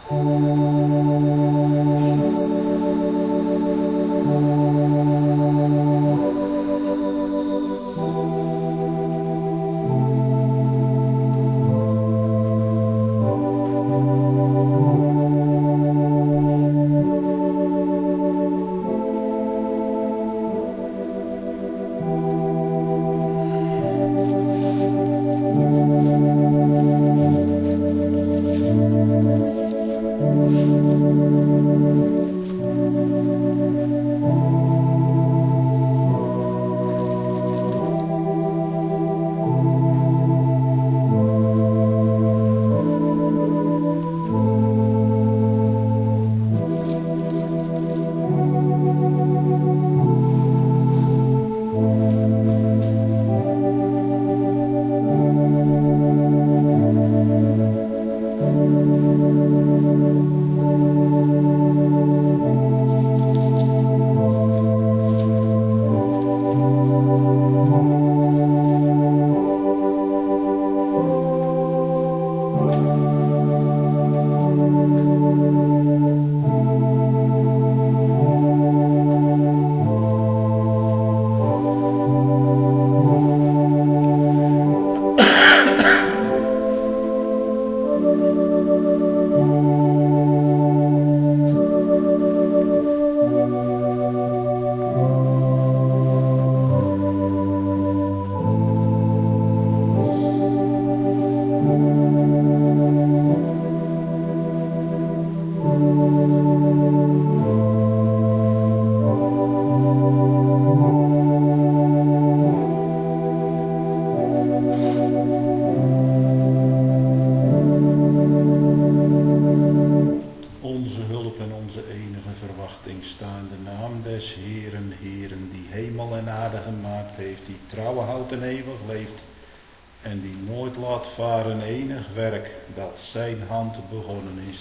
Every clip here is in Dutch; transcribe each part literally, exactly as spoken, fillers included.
Zijn hand begonnen is.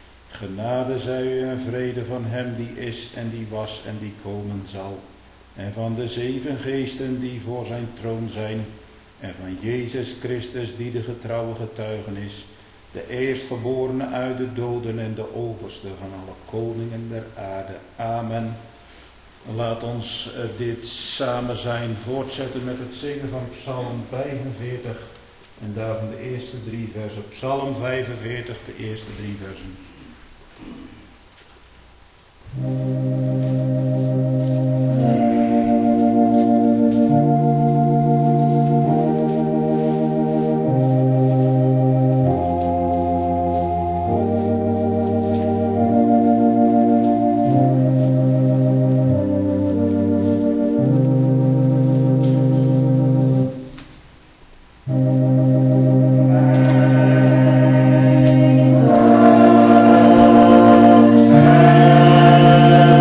Genade zij u en vrede van hem die is en die was en die komen zal. En van de zeven geesten die voor zijn troon zijn. En van Jezus Christus die de getrouwe getuigen is. De eerstgeborene uit de doden en de overste van alle koningen der aarde. Amen. Laat ons dit samen zijn voortzetten met het zingen van Psalm vijfenveertig. En daarvan de eerste drie versen. Psalm vijfenveertig, de eerste drie versen. Amen.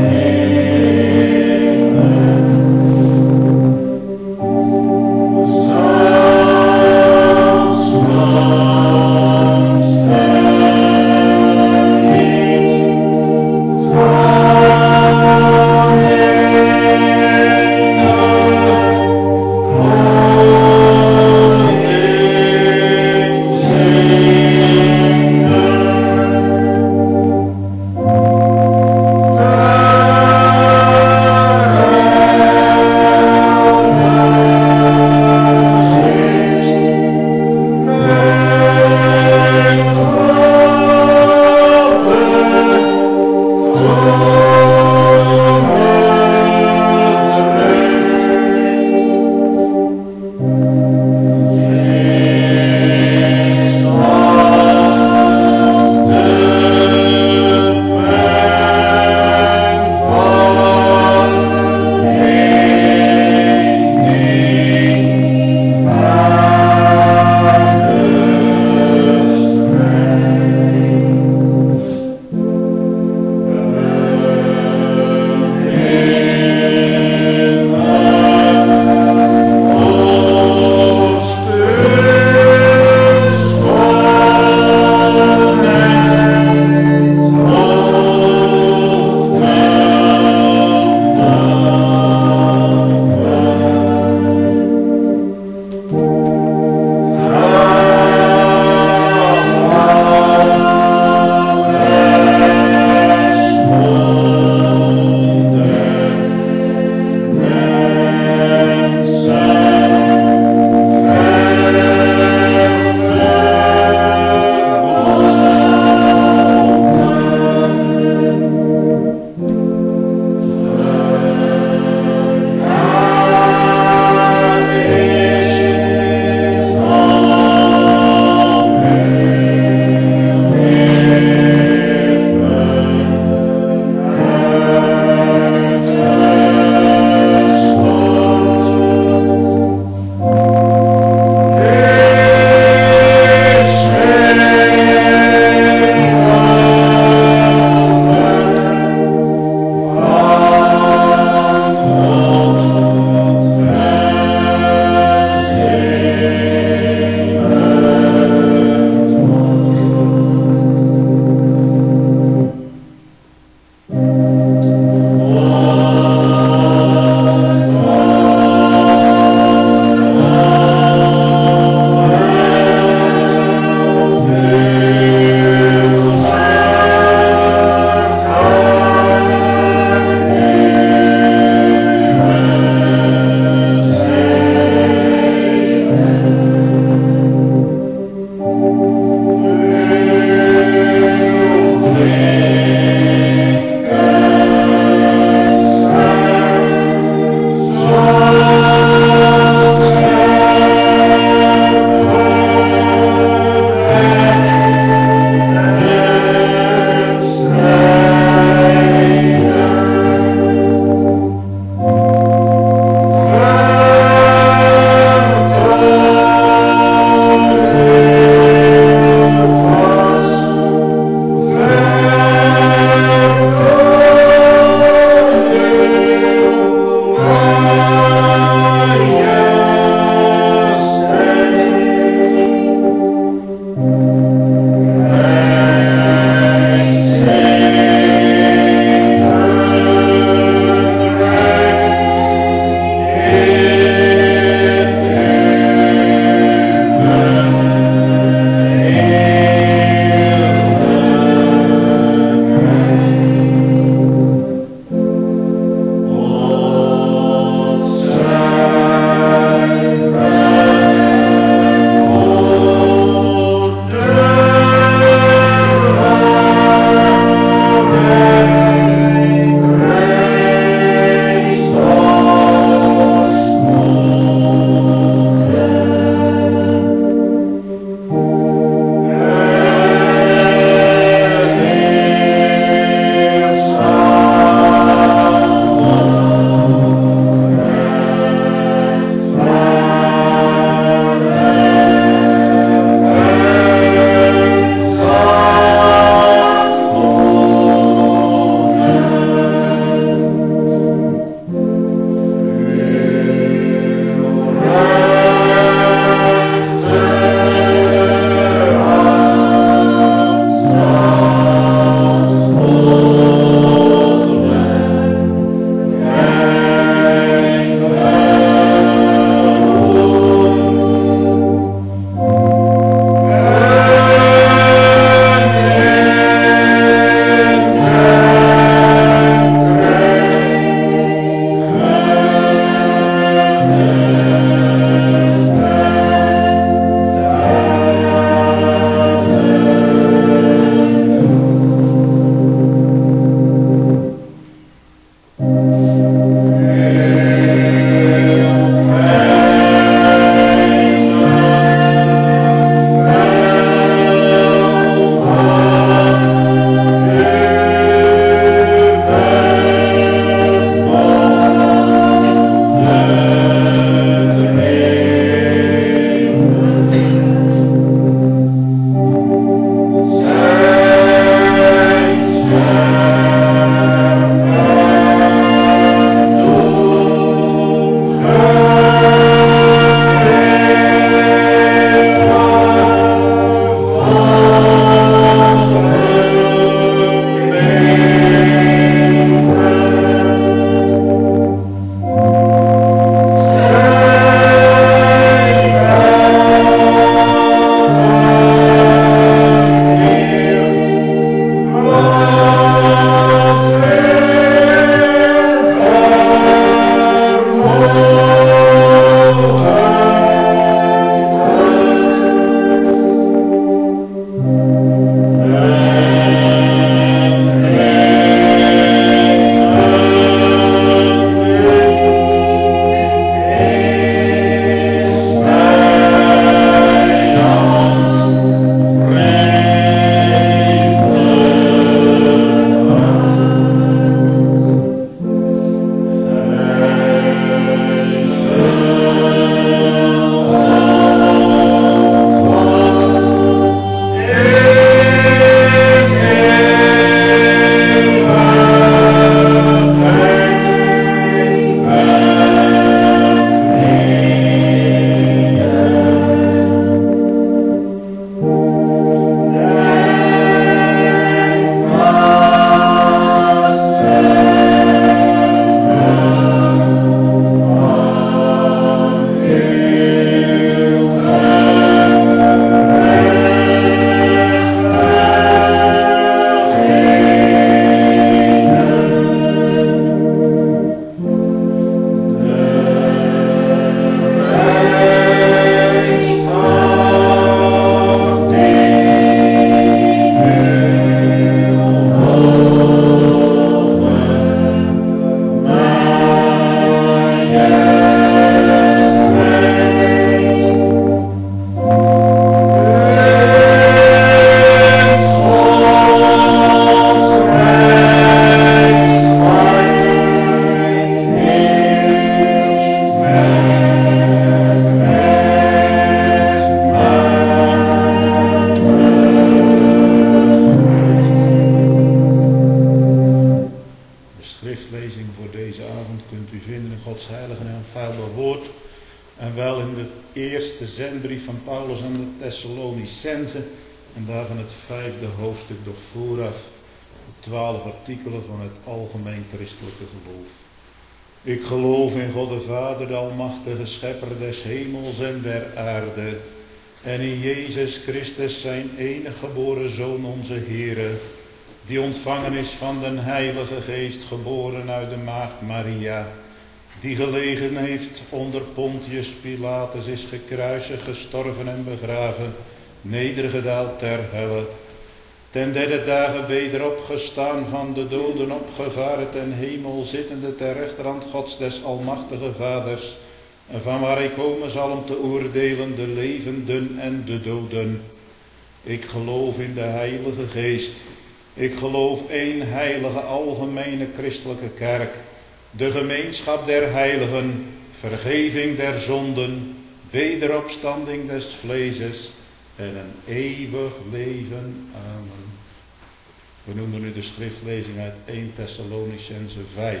schriftlezing voor deze avond kunt u vinden in Gods heilige en onfeilbaar woord. En wel in de eerste zendbrief van Paulus aan de Thessalonicenzen. En daarvan het vijfde hoofdstuk, doch vooraf de twaalf artikelen van het algemeen christelijke geloof. Ik geloof in God de Vader, de almachtige schepper des hemels en der aarde. En in Jezus Christus zijn enige geboren Zoon onze Heere, die ontvangen is van den Heilige Geest, geboren uit de maagd Maria, die gelegen heeft onder Pontius Pilatus, is gekruisigd, gestorven en begraven, nedergedaald ter helle, ten derde dagen weder opgestaan, van de doden opgevaren, ten hemel zittende ter rechterhand Gods des almachtige Vaders, en van waar hij komen zal om te oordelen de levenden en de doden. Ik geloof in de Heilige Geest. Ik geloof één heilige algemene christelijke kerk, de gemeenschap der heiligen, vergeving der zonden, wederopstanding des vleeses en een eeuwig leven. Amen. We noemen nu de schriftlezing uit eerste Thessalonicenzen vijf.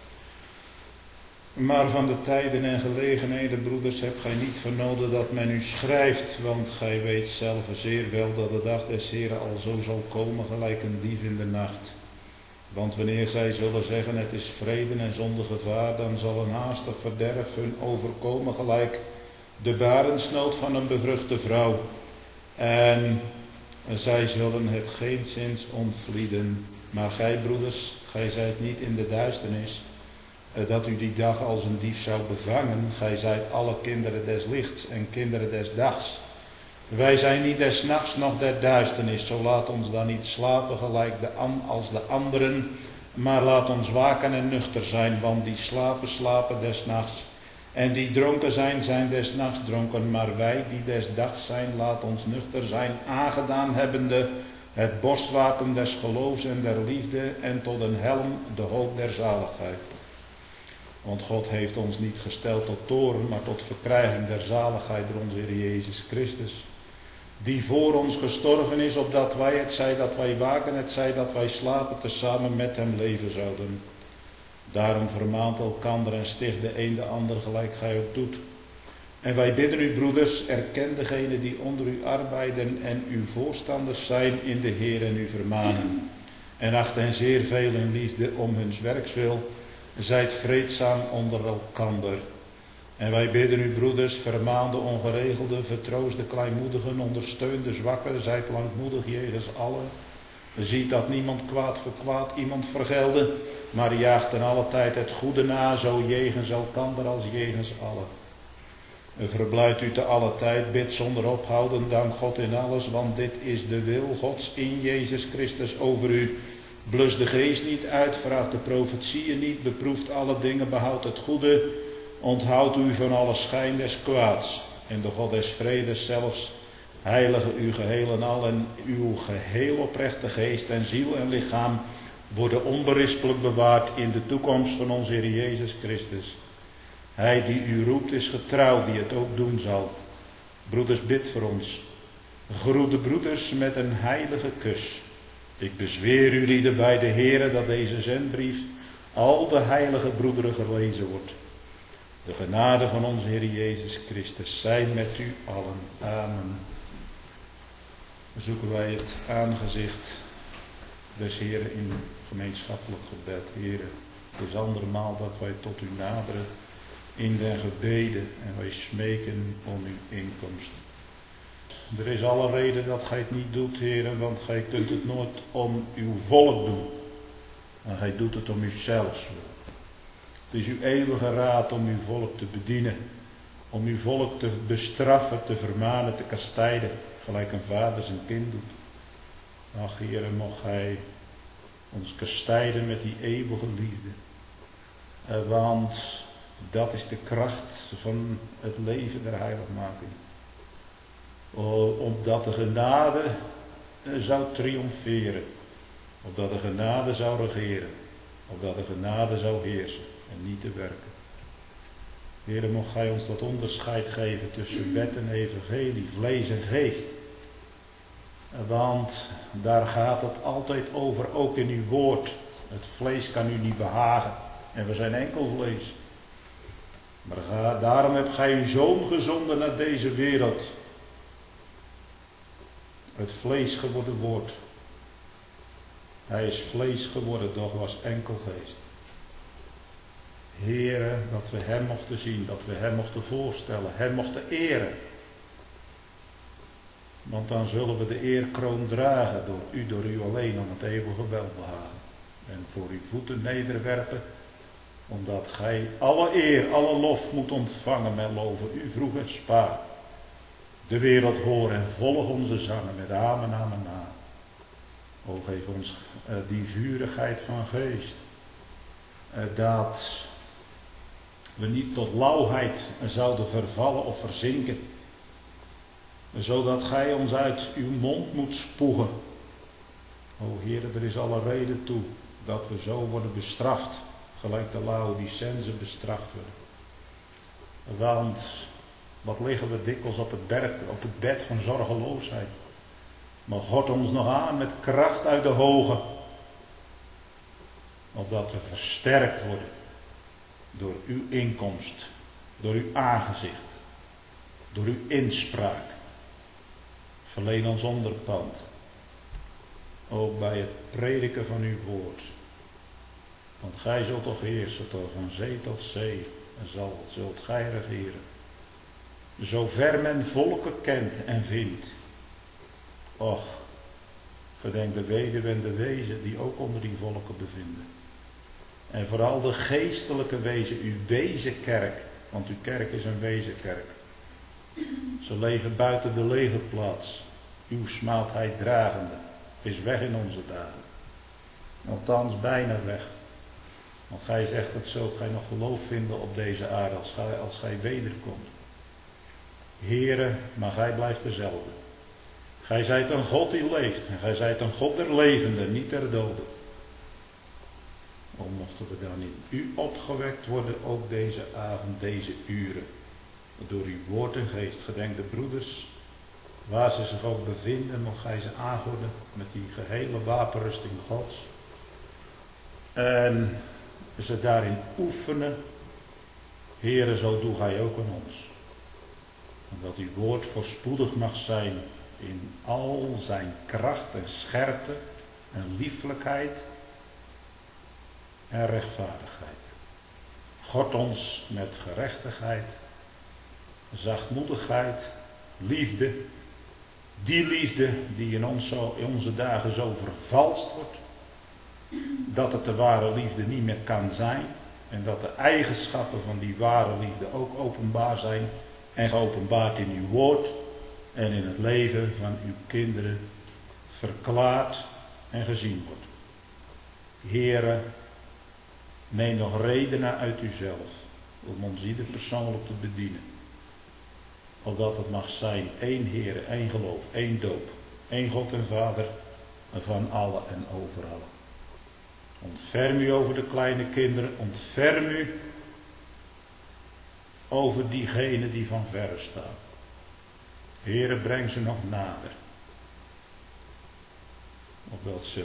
Maar van de tijden en gelegenheden, broeders, hebt gij niet vernomen dat men u schrijft, want gij weet zelf zeer wel dat de dag des Heren al zo zal komen, gelijk een dief in de nacht. Want wanneer zij zullen zeggen, het is vrede en zonder gevaar, dan zal een haastig verderf hun overkomen, gelijk de barensnood van een bevruchte vrouw. En zij zullen het geenszins ontvlieden. Maar gij, broeders, gij zijt niet in de duisternis, dat u die dag als een dief zou bevangen. Gij zijt alle kinderen des lichts en kinderen des dags. Wij zijn niet des nachts noch der duisternis, zo laat ons dan niet slapen gelijk de an, als de anderen, maar laat ons waken en nuchter zijn, want die slapen, slapen des nachts, en die dronken zijn, zijn des nachts dronken, maar wij die des dags zijn, laat ons nuchter zijn, aangedaan hebbende het borstwapen des geloofs en der liefde, en tot een helm de hoop der zaligheid. Want God heeft ons niet gesteld tot toorn, maar tot verkrijging der zaligheid door onze Heer Jezus Christus, die voor ons gestorven is, opdat wij, het zij dat wij waken, het zij dat wij slapen, tezamen met hem leven zouden. Daarom vermaant elkander en sticht de een de ander gelijk gij ook doet. En wij bidden u, broeders, erken degenen die onder u arbeiden en uw voorstanders zijn in de Heer en u vermanen. En acht hen zeer veel in liefde om huns werks wil. Zijt vreedzaam onder elkander. En wij bidden u, broeders, vermaan de ongeregelde, vertroost de kleinmoedigen, ondersteun de zwakken, zijt langmoedig jegens allen. Ziet dat niemand kwaad voor kwaad iemand vergelden, maar jaagt ten alle tijd het goede na, zo jegens elkander als jegens allen. Verblijdt u te alle tijd, bid zonder ophouden, dank God in alles, want dit is de wil Gods in Jezus Christus over u. Blus de geest niet uit, vraagt de profetieën niet, beproeft alle dingen, behoudt het goede, onthoudt u van alle schijn des kwaads. En de God des vredes zelfs heilige uw geheel en al en uw geheel oprechte geest en ziel en lichaam worden onberispelijk bewaard in de toekomst van onze Heer Jezus Christus. Hij die u roept is getrouw, die het ook doen zal. Broeders, bid voor ons. Groet de broeders met een heilige kus. Ik bezweer u lieden bij de Heere dat deze zendbrief al de heilige broederen gelezen wordt. De genade van onze Heer Jezus Christus zij met u allen. Amen. Zoeken wij het aangezicht des Heeren in gemeenschappelijk gebed. Heere, het is andermaal dat wij tot u naderen in den gebeden en wij smeken om uw inkomst. Er is alle reden dat gij het niet doet, Heere, want gij kunt het nooit om uw volk doen. Maar gij doet het om uzelf. Het is uw eeuwige raad om uw volk te bedienen. Om uw volk te bestraffen, te vermanen, te kastijden. Gelijk een vader zijn kind doet. Ach, Heere, mocht gij ons kastijden met die eeuwige liefde. Want dat is de kracht van het leven der heiligmaking. Opdat de genade zou triomferen. Opdat de genade zou regeren. Opdat de genade zou heersen en niet te werken. Heere, mocht gij ons dat onderscheid geven tussen wet en evangelie, vlees en geest. Want daar gaat het altijd over, ook in uw woord. Het vlees kan u niet behagen. En we zijn enkel vlees. Maar ga, daarom hebt gij uw zoon gezonden naar deze wereld. Het vlees geworden woord. Hij is vlees geworden, doch was enkel geest. Heere, dat we hem mochten zien, dat we hem mochten voorstellen, hem mochten eren. Want dan zullen we de eerkroon dragen door u, door u alleen, om het eeuwige welbehagen. En voor uw voeten nederwerpen, omdat gij alle eer, alle lof moet ontvangen met loven u vroeg en spaar. De wereld horen en volg onze zangen met amen, amen, na. O, geef ons uh, die vurigheid van geest, uh, dat we niet tot lauwheid zouden vervallen of verzinken, zodat gij ons uit uw mond moet spoegen. O Heere, er is alle reden toe dat we zo worden bestraft, gelijk de Laodicenzen bestraft worden. Want wat liggen we dikwijls op het, berg, op het bed van zorgeloosheid. Maar God ons nog aan met kracht uit de hoge, opdat we versterkt worden door uw inkomst, door uw aangezicht, door uw inspraak. Verleen ons onderpand, ook bij het prediken van uw woord. Want gij zult toch heersen tot van zee tot zee, en zal, zult gij regeren. Zover men volken kent en vindt. Och, gedenk de weduwe en de wezen die ook onder die volken bevinden. En vooral de geestelijke wezen, uw wezenkerk, want uw kerk is een wezenkerk. Ze leven buiten de legerplaats, uw smaadheid dragende. Het is weg in onze dagen. Althans bijna weg. Want gij zegt, dat zult gij nog geloof vinden op deze aarde als gij, als gij wederkomt. Heere, maar gij blijft dezelfde. Gij zijt een God die leeft en gij zijt een God der levenden, niet der doden. O, mochten we dan in u opgewekt worden, ook deze avond, deze uren. Door uw woord en geest, gedenk de broeders, waar ze zich ook bevinden, mocht gij ze aanhouden met die gehele wapenrusting Gods. En ze daarin oefenen. Heere, zo doe gij ook aan ons. En dat uw woord voorspoedig mag zijn in al zijn kracht en scherpte en lieflijkheid en rechtvaardigheid. God ons met gerechtigheid, zachtmoedigheid, liefde. Die liefde die in, ons zo, in onze dagen zo vervalst wordt, dat het de ware liefde niet meer kan zijn. En dat de eigenschappen van die ware liefde ook openbaar zijn en geopenbaard in uw woord en in het leven van uw kinderen verklaard en gezien wordt. Heere, neem nog redenen uit uzelf om ons ieder persoonlijk te bedienen. Opdat het mag zijn één Heere, één geloof, één doop, één God en Vader van alle en overal. Ontferm u over de kleine kinderen, ontferm u over diegenen die van verre staan. Heere, breng ze nog nader. Opdat ze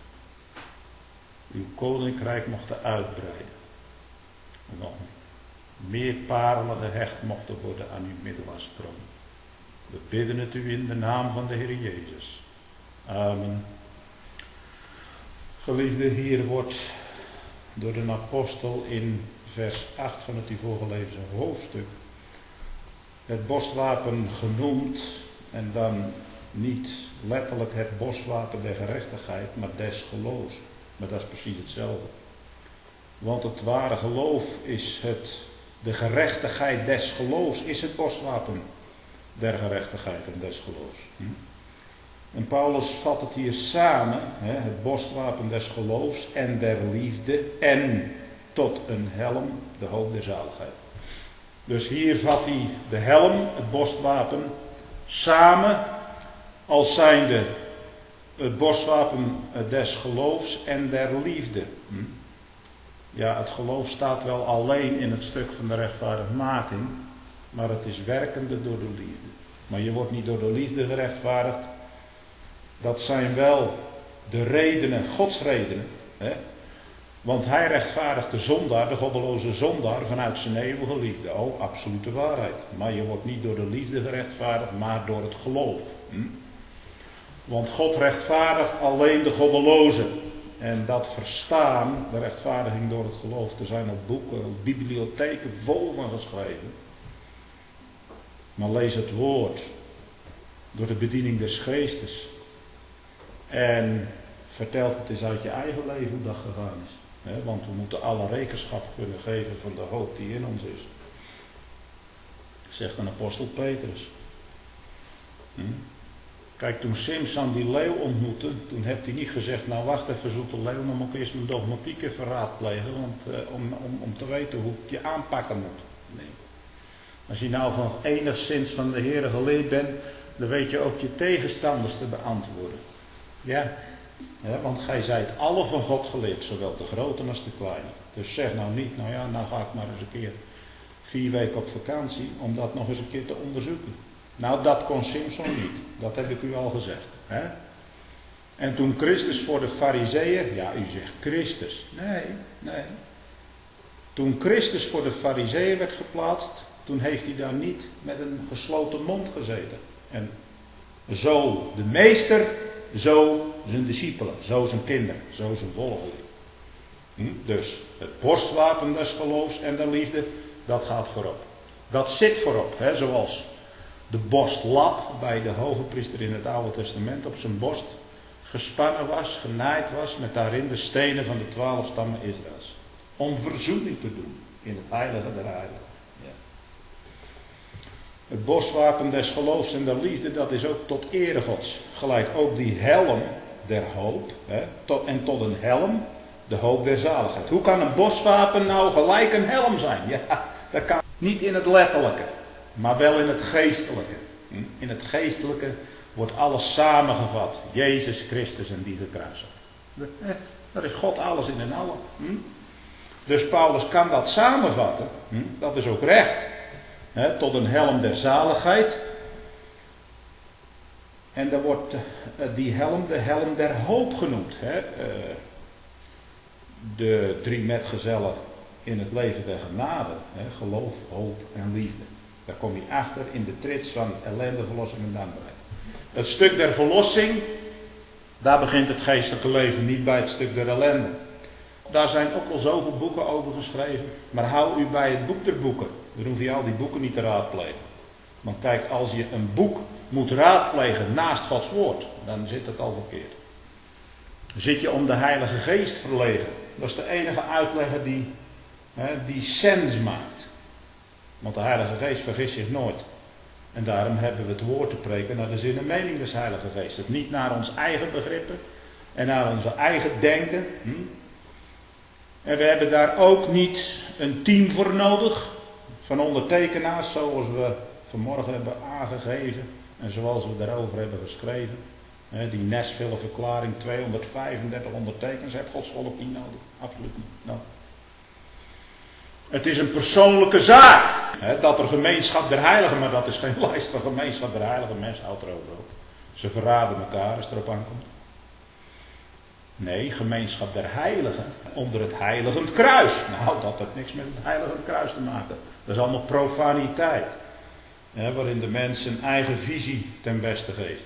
uw koninkrijk mochten uitbreiden. En nog meer parelen gehecht mochten worden aan uw middelaarskroon. We bidden het u in de naam van de Heer Jezus. Amen. Geliefde, hier wordt door de apostel in vers acht van het u voorgelezen hoofdstuk het borstwapen genoemd, en dan niet letterlijk het borstwapen der gerechtigheid, maar des geloofs. Maar dat is precies hetzelfde. Want het ware geloof is het, de gerechtigheid des geloofs is het borstwapen der gerechtigheid en des geloofs. Hm? En Paulus vat het hier samen, hè, het borstwapen des geloofs en der liefde en tot een helm, de hoop der zaligheid. Dus hier vat hij de helm, het borstwapen, samen als zijnde het borstwapen des geloofs en der liefde. Hm? Ja, het geloof staat wel alleen in het stuk van de rechtvaardigmaking, maar het is werkende door de liefde. Maar je wordt niet door de liefde gerechtvaardigd. Dat zijn wel de redenen, Gods redenen. Hè? Want hij rechtvaardigt de zondaar, de goddeloze zondaar, vanuit zijn eeuwige liefde. Oh, absolute waarheid. Maar je wordt niet door de liefde gerechtvaardigd, maar door het geloof. Hm? Want God rechtvaardigt alleen de goddelozen. En dat verstaan, de rechtvaardiging door het geloof, er zijn op boeken, op bibliotheken vol van geschreven. Maar lees het woord door de bediening des geestes. En vertel het eens uit je eigen leven hoe dat gegaan is. He, want we moeten alle rekenschap kunnen geven van de hoop die in ons is. Zegt een apostel Petrus. Hm? Kijk, toen Simson die leeuw ontmoette, toen heeft hij niet gezegd, nou wacht even zoete leeuw, dan moet ik eerst mijn dogmatiek even raadplegen, want, uh, om, om, om te weten hoe ik je aanpakken moet. Nee. Als je nou van enigszins van de Heere geleerd bent, dan weet je ook je tegenstanders te beantwoorden. Ja, ja, want gij zijt alle van God geleerd, zowel de grote als de kleine. Dus zeg nou niet, nou ja, nou ga ik maar eens een keer vier weken op vakantie om dat nog eens een keer te onderzoeken. Nou, dat kon Simson niet. Dat heb ik u al gezegd. Hè? En toen Christus voor de Farizeeën, ja, u zegt Christus. Nee, nee. Toen Christus voor de Farizeeën werd geplaatst, toen heeft hij daar niet met een gesloten mond gezeten. En zo de meester, zo zijn discipelen, zo zijn kinderen, zo zijn volgelingen. Hm? Dus het borstwapen des geloofs en der liefde, dat gaat voorop. Dat zit voorop, hè? Zoals de borstlap bij de hoge priester in het Oude Testament op zijn borst gespannen was, genaaid was, met daarin de stenen van de twaalf stammen Israëls. Om verzoening te doen in het heilige der heiligen. Ja. Het borstwapen des geloofs en der liefde, dat is ook tot ere Gods. Gelijk ook die helm der hoop, hè, tot, en tot een helm de hoop der zaligheid. Hoe kan een borstwapen nou gelijk een helm zijn? Ja, dat kan niet in het letterlijke, maar wel in het geestelijke. In het geestelijke wordt alles samengevat. Jezus Christus en die gekruisigd. Dat is God alles in en allen. Dus Paulus kan dat samenvatten. Dat is ook recht. Tot een helm der zaligheid. En dan wordt die helm de helm der hoop genoemd. De drie metgezellen in het leven der genade. Geloof, hoop en liefde. Daar kom je achter in de trits van ellende, verlossing en dankbaarheid. Het stuk der verlossing, daar begint het geestelijke leven niet bij het stuk der ellende. Daar zijn ook al zoveel boeken over geschreven. Maar hou u bij het boek der boeken. Dan hoef je al die boeken niet te raadplegen. Want kijk, als je een boek moet raadplegen naast Gods woord, dan zit het al verkeerd. Zit je om de Heilige Geest verlegen. Dat is de enige uitlegger die, hè, die sens maakt. Want de Heilige Geest vergist zich nooit. En daarom hebben we het woord te preken naar de zin en mening des Heilige Geestes. Niet naar ons eigen begrippen en naar onze eigen denken. Hm? En we hebben daar ook niet een team voor nodig van ondertekenaars zoals we vanmorgen hebben aangegeven en zoals we daarover hebben geschreven. Die Nashville verklaring, tweehonderdvijfendertig ondertekens, heeft Gods volk niet nodig. Absoluut niet. No. Het is een persoonlijke zaak. Hè, dat er gemeenschap der heiligen, maar dat is geen lijst van gemeenschap der heiligen. Mensen houdt erover op. Ze verraden elkaar als het erop aankomt. Nee, gemeenschap der heiligen onder het heiligend kruis. Nou, dat heeft niks met het heiligend kruis te maken. Dat is allemaal profaniteit. Hè, waarin de mens zijn eigen visie ten beste geeft.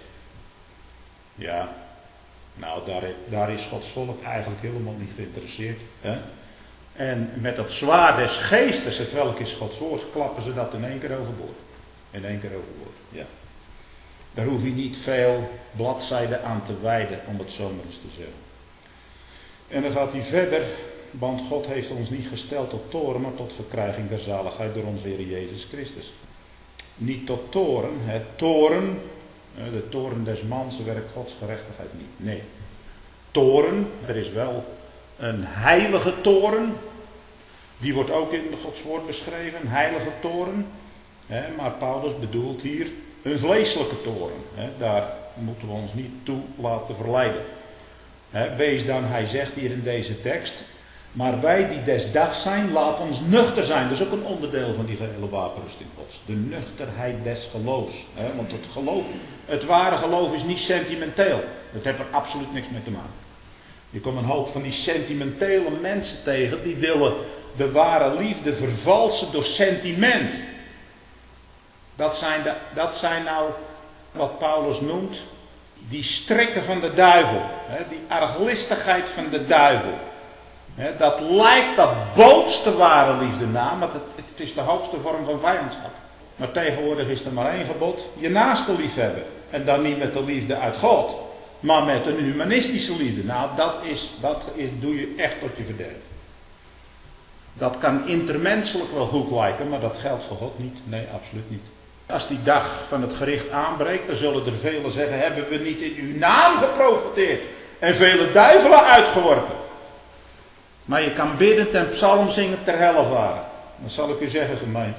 Ja, nou daar, daar is Gods volk eigenlijk helemaal niet geïnteresseerd. Hè? En met dat zwaard des geestes, het welk is Gods woord, klappen ze dat in één keer overboord. In één keer overboord, ja. Daar hoef je niet veel bladzijden aan te wijden, om het zo maar eens te zeggen. En dan gaat hij verder, want God heeft ons niet gesteld tot toren, maar tot verkrijging der zaligheid door onze Heer Jezus Christus. Niet tot toren, het toren, de toren des mans werkt Gods gerechtigheid niet. Nee. Toren, er is wel een heilige toren. Die wordt ook in Gods woord beschreven. Een heilige toren. Maar Paulus bedoelt hier een vleeselijke toren. Daar moeten we ons niet toe laten verleiden. Wees dan, hij zegt hier in deze tekst. Maar wij die des dags zijn, laat ons nuchter zijn. Dat is ook een onderdeel van die gehele wapenrusting Gods. De nuchterheid des geloofs. Want het geloof, het ware geloof is niet sentimenteel. Dat heeft er absoluut niks mee te maken. Je komt een hoop van die sentimentele mensen tegen, die willen de ware liefde vervalsen door sentiment. Dat zijn, de, dat zijn nou wat Paulus noemt, die strikken van de duivel. Hè, die arglistigheid van de duivel. Hè, dat lijkt, dat bootst de ware liefde na, maar het, het is de hoogste vorm van vijandschap. Maar tegenwoordig is er maar één gebod, je naaste liefhebben. En dan niet met de liefde uit God, maar met een humanistische liefde. Nou, dat, is, dat is, doe je echt tot je verderf. Dat kan intermenselijk wel goed lijken, maar dat geldt voor God niet. Nee, absoluut niet. Als die dag van het gericht aanbreekt, dan zullen er velen zeggen, hebben we niet in uw naam geprofeteerd en vele duivelen uitgeworpen. Maar je kan biddend en psalm zingen ter helle varen. Dat zal ik u zeggen, gemeente.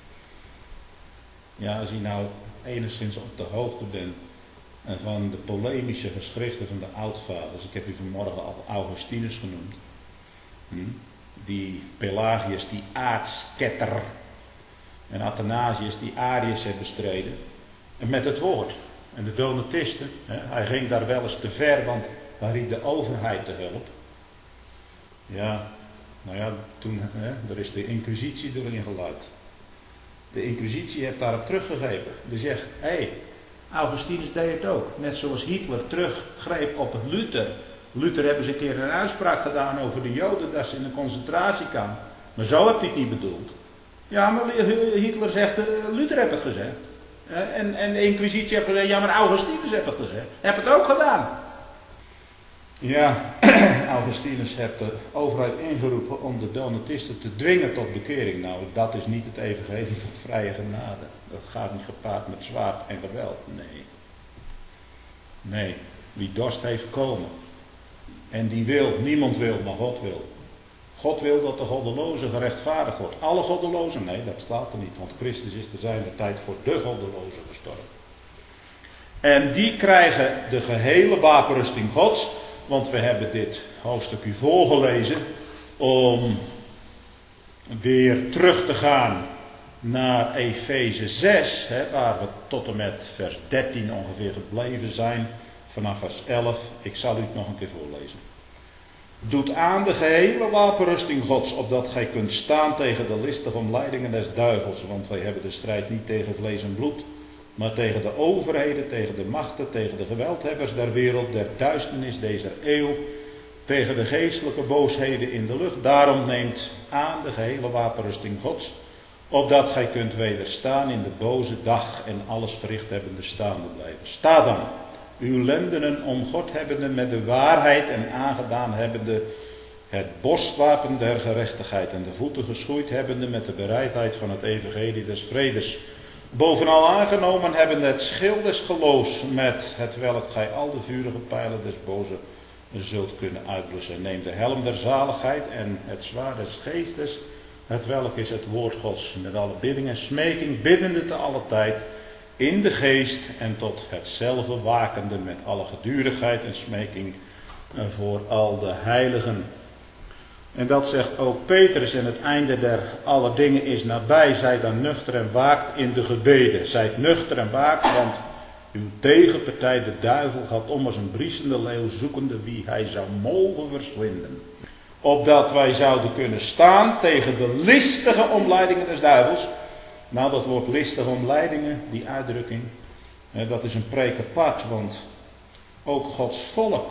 Ja, als je nou enigszins op de hoogte bent van de polemische geschriften van de oudvaders. Ik heb u vanmorgen al Augustinus genoemd. Hm? Die Pelagius, die aardsketter. En Athanasius, die Arius heeft bestreden. En met het woord. En de Donatisten, hè, hij ging daar wel eens te ver, want daar riep de overheid te hulp. Ja, nou ja, toen, hè, er is de inquisitie erin geluid. De inquisitie heeft daarop teruggegrepen. Die zegt, hé, hey, Augustinus deed het ook. Net zoals Hitler teruggreep op Luther. Luther hebben ze een keer een uitspraak gedaan over de Joden, dat ze in een concentratiekamp. Maar zo heeft hij het niet bedoeld. Ja, maar Hitler zegt, uh, Luther heeft het gezegd. Uh, en, en de inquisitie heeft gezegd, ja, maar Augustinus heeft het gezegd. Hij heeft het ook gedaan. Ja, Augustinus heeft de overheid ingeroepen om de Donatisten te dwingen tot bekering. Nou, dat is niet het evangelie van vrije genade. Dat gaat niet gepaard met zwaard en geweld. Nee. Nee, wie dorst heeft komen. En die wil, niemand wil, maar God wil. God wil dat de goddeloze gerechtvaardigd wordt. Alle goddelozen? Nee, dat staat er niet. Want Christus is te zijner tijd voor de goddelozen gestorven. En die krijgen de gehele wapenrusting Gods. Want we hebben dit hoofdstuk u voorgelezen om weer terug te gaan naar Efeze zes, hè, waar we tot en met vers dertien ongeveer gebleven zijn, vanaf vers elf. Ik zal u het nog een keer voorlezen. Doet aan de gehele wapenrusting Gods, opdat gij kunt staan tegen de listige omleidingen des duivels, want wij hebben de strijd niet tegen vlees en bloed, maar tegen de overheden, tegen de machten, tegen de geweldhebbers der wereld, der duisternis deze eeuw, tegen de geestelijke boosheden in de lucht. Daarom neemt aan de gehele wapenrusting Gods, opdat gij kunt wederstaan in de boze dag en alles verricht hebbende staande blijven. Sta dan, uw lendenen omgord hebbende met de waarheid en aangedaan hebbende het borstwapen der gerechtigheid en de voeten geschoeid hebbende met de bereidheid van het evangelie des vredes. Bovenal aangenomen hebben het schild des geloofs, met het welk gij al de vurige pijlen des boze zult kunnen uitblussen. Neem de helm der zaligheid en het zwaard des geestes, het welk is het woord Gods, met alle bidding en smeking, biddende te alle tijd, in de geest en tot hetzelfde wakende met alle gedurigheid en smeking voor al de heiligen. En dat zegt ook Petrus, en het einde der alle dingen is nabij. Zij dan nuchter en waakt in de gebeden. Zijt nuchter en waakt, want uw tegenpartij de duivel gaat om als een briesende leeuw zoekende wie hij zou mogen verslinden. Opdat wij zouden kunnen staan tegen de listige omleidingen des duivels. Nou, dat woord listige omleidingen, die uitdrukking, dat is een preek apart, want ook Gods volk,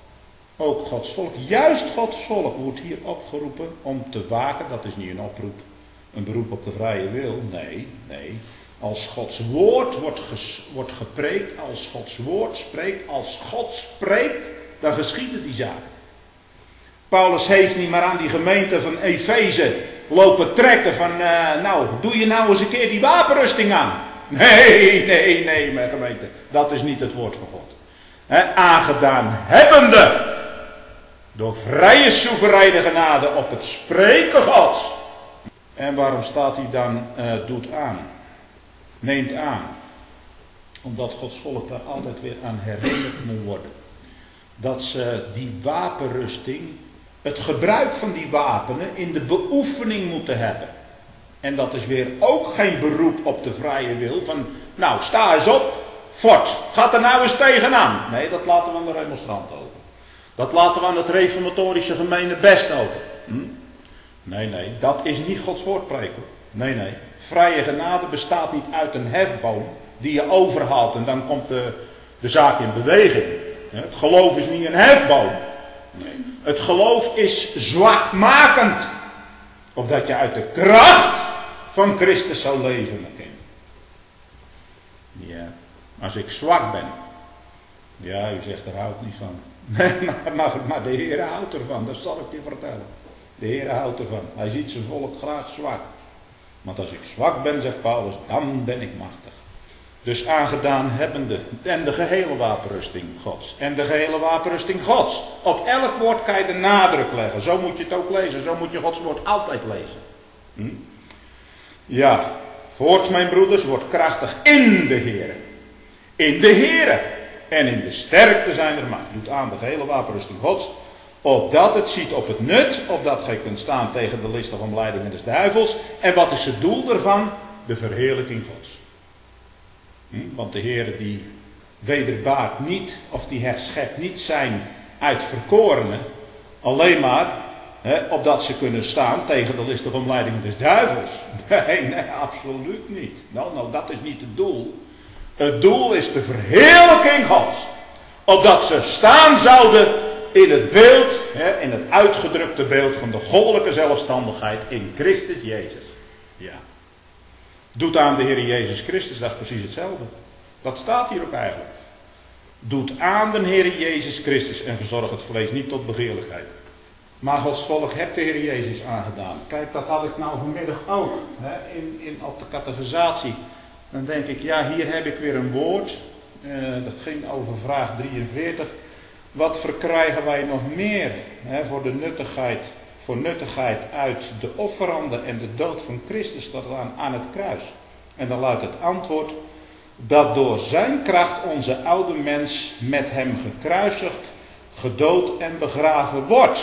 ook Gods volk, juist Gods volk wordt hier opgeroepen om te waken. Dat is niet een oproep, een beroep op de vrije wil, nee, nee. Als Gods woord wordt, ges, wordt gepreekt, als Gods woord spreekt, als God spreekt, dan geschieden die zaken. Paulus heeft niet maar aan die gemeente van Efeze lopen trekken van, uh, nou, doe je nou eens een keer die wapenrusting aan. Nee, nee, nee, mijn gemeente, dat is niet het woord van God. He, aangedaan hebbende, door vrije soevereine genade op het spreken Gods. En waarom staat hij dan, uh, doet aan, neemt aan? Omdat Gods volk daar altijd weer aan herinnerd moet worden. Dat ze die wapenrusting, het gebruik van die wapenen in de beoefening moeten hebben. En dat is weer ook geen beroep op de vrije wil van, nou sta eens op, fort, ga er nou eens tegenaan. Nee, dat laten we aan de remonstrant over. Dat laten we aan het reformatorische gemene best over. Hm? Nee, nee, dat is niet Gods woord preken. Nee, nee. Vrije genade bestaat niet uit een hefboom die je overhaalt en dan komt de, de zaak in beweging. Het geloof is niet een hefboom. Nee. Het geloof is zwakmakend. Opdat je uit de kracht van Christus zou leven, mijn kind. Ja, als ik zwak ben. Ja, u zegt er houdt niet van. maar, maar, maar de Heer houdt ervan, dat zal ik je vertellen. De Heer houdt ervan. Hij ziet zijn volk graag zwak. Want als ik zwak ben, zegt Paulus, dan ben ik machtig. Dus aangedaan hebbende. En de gehele wapenrusting Gods. En de gehele wapenrusting Gods. Op elk woord kan je de nadruk leggen. Zo moet je het ook lezen. Zo moet je Gods woord altijd lezen. Hm? Ja, voorts mijn broeders, wordt krachtig in de Heere. In de Heere. En in de sterkte zijn er macht. Doet aan de gehele wapenrusting Gods. Opdat het ziet op het nut. Opdat gij kunt staan tegen de listige omleidingen des duivels. En wat is het doel daarvan? De verheerlijking Gods. Hm? Want de Heer die wederbaart niet. Of die herschept niet zijn uitverkorenen. Alleen maar. He, opdat ze kunnen staan tegen de listige omleidingen des duivels. Nee, nee, absoluut niet. Nou, nou, dat is niet het doel. Het doel is de verheerlijking Gods. Opdat ze staan zouden in het beeld, he, in het uitgedrukte beeld van de goddelijke zelfstandigheid in Christus Jezus. Ja. Doet aan de Heer Jezus Christus, dat is precies hetzelfde. Dat staat hier ook eigenlijk. Doet aan de Heer Jezus Christus en verzorg het vlees niet tot begeerlijkheid. Maar Gods volk hebt de Heer Jezus aangedaan. Kijk, dat had ik nou vanmiddag ook. Hè, in, in, op de catechisatie. Dan denk ik, ja, hier heb ik weer een woord. Uh, dat ging over vraag drieënveertig. Wat verkrijgen wij nog meer hè, voor de nuttigheid, voor nuttigheid uit de offeranden en de dood van Christus tot aan, aan het kruis? En dan luidt het antwoord. Dat door zijn kracht onze oude mens met hem gekruisigd, gedood en begraven wordt.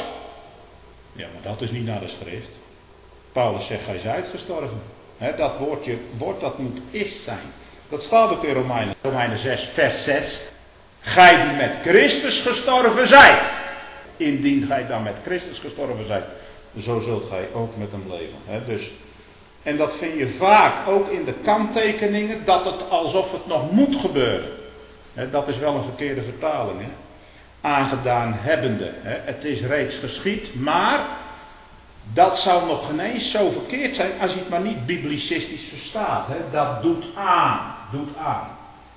Ja, maar dat is niet naar de schrift. Paulus zegt, hij is uitgestorven. He, dat woordje, woord dat moet is zijn. Dat staat ook in Romeinen. Romeinen zes, vers zes. Gij die met Christus gestorven zijt. Indien gij dan met Christus gestorven zijt. Zo zult gij ook met hem leven. He, dus, en dat vind je vaak ook in de kanttekeningen. Dat het alsof het nog moet gebeuren. He, dat is wel een verkeerde vertaling. He. Aangedaan hebbende. He. Het is reeds geschied, maar dat zou nog geen eens zo verkeerd zijn als je het maar niet biblicistisch verstaat. He. Dat doet aan. Doet aan.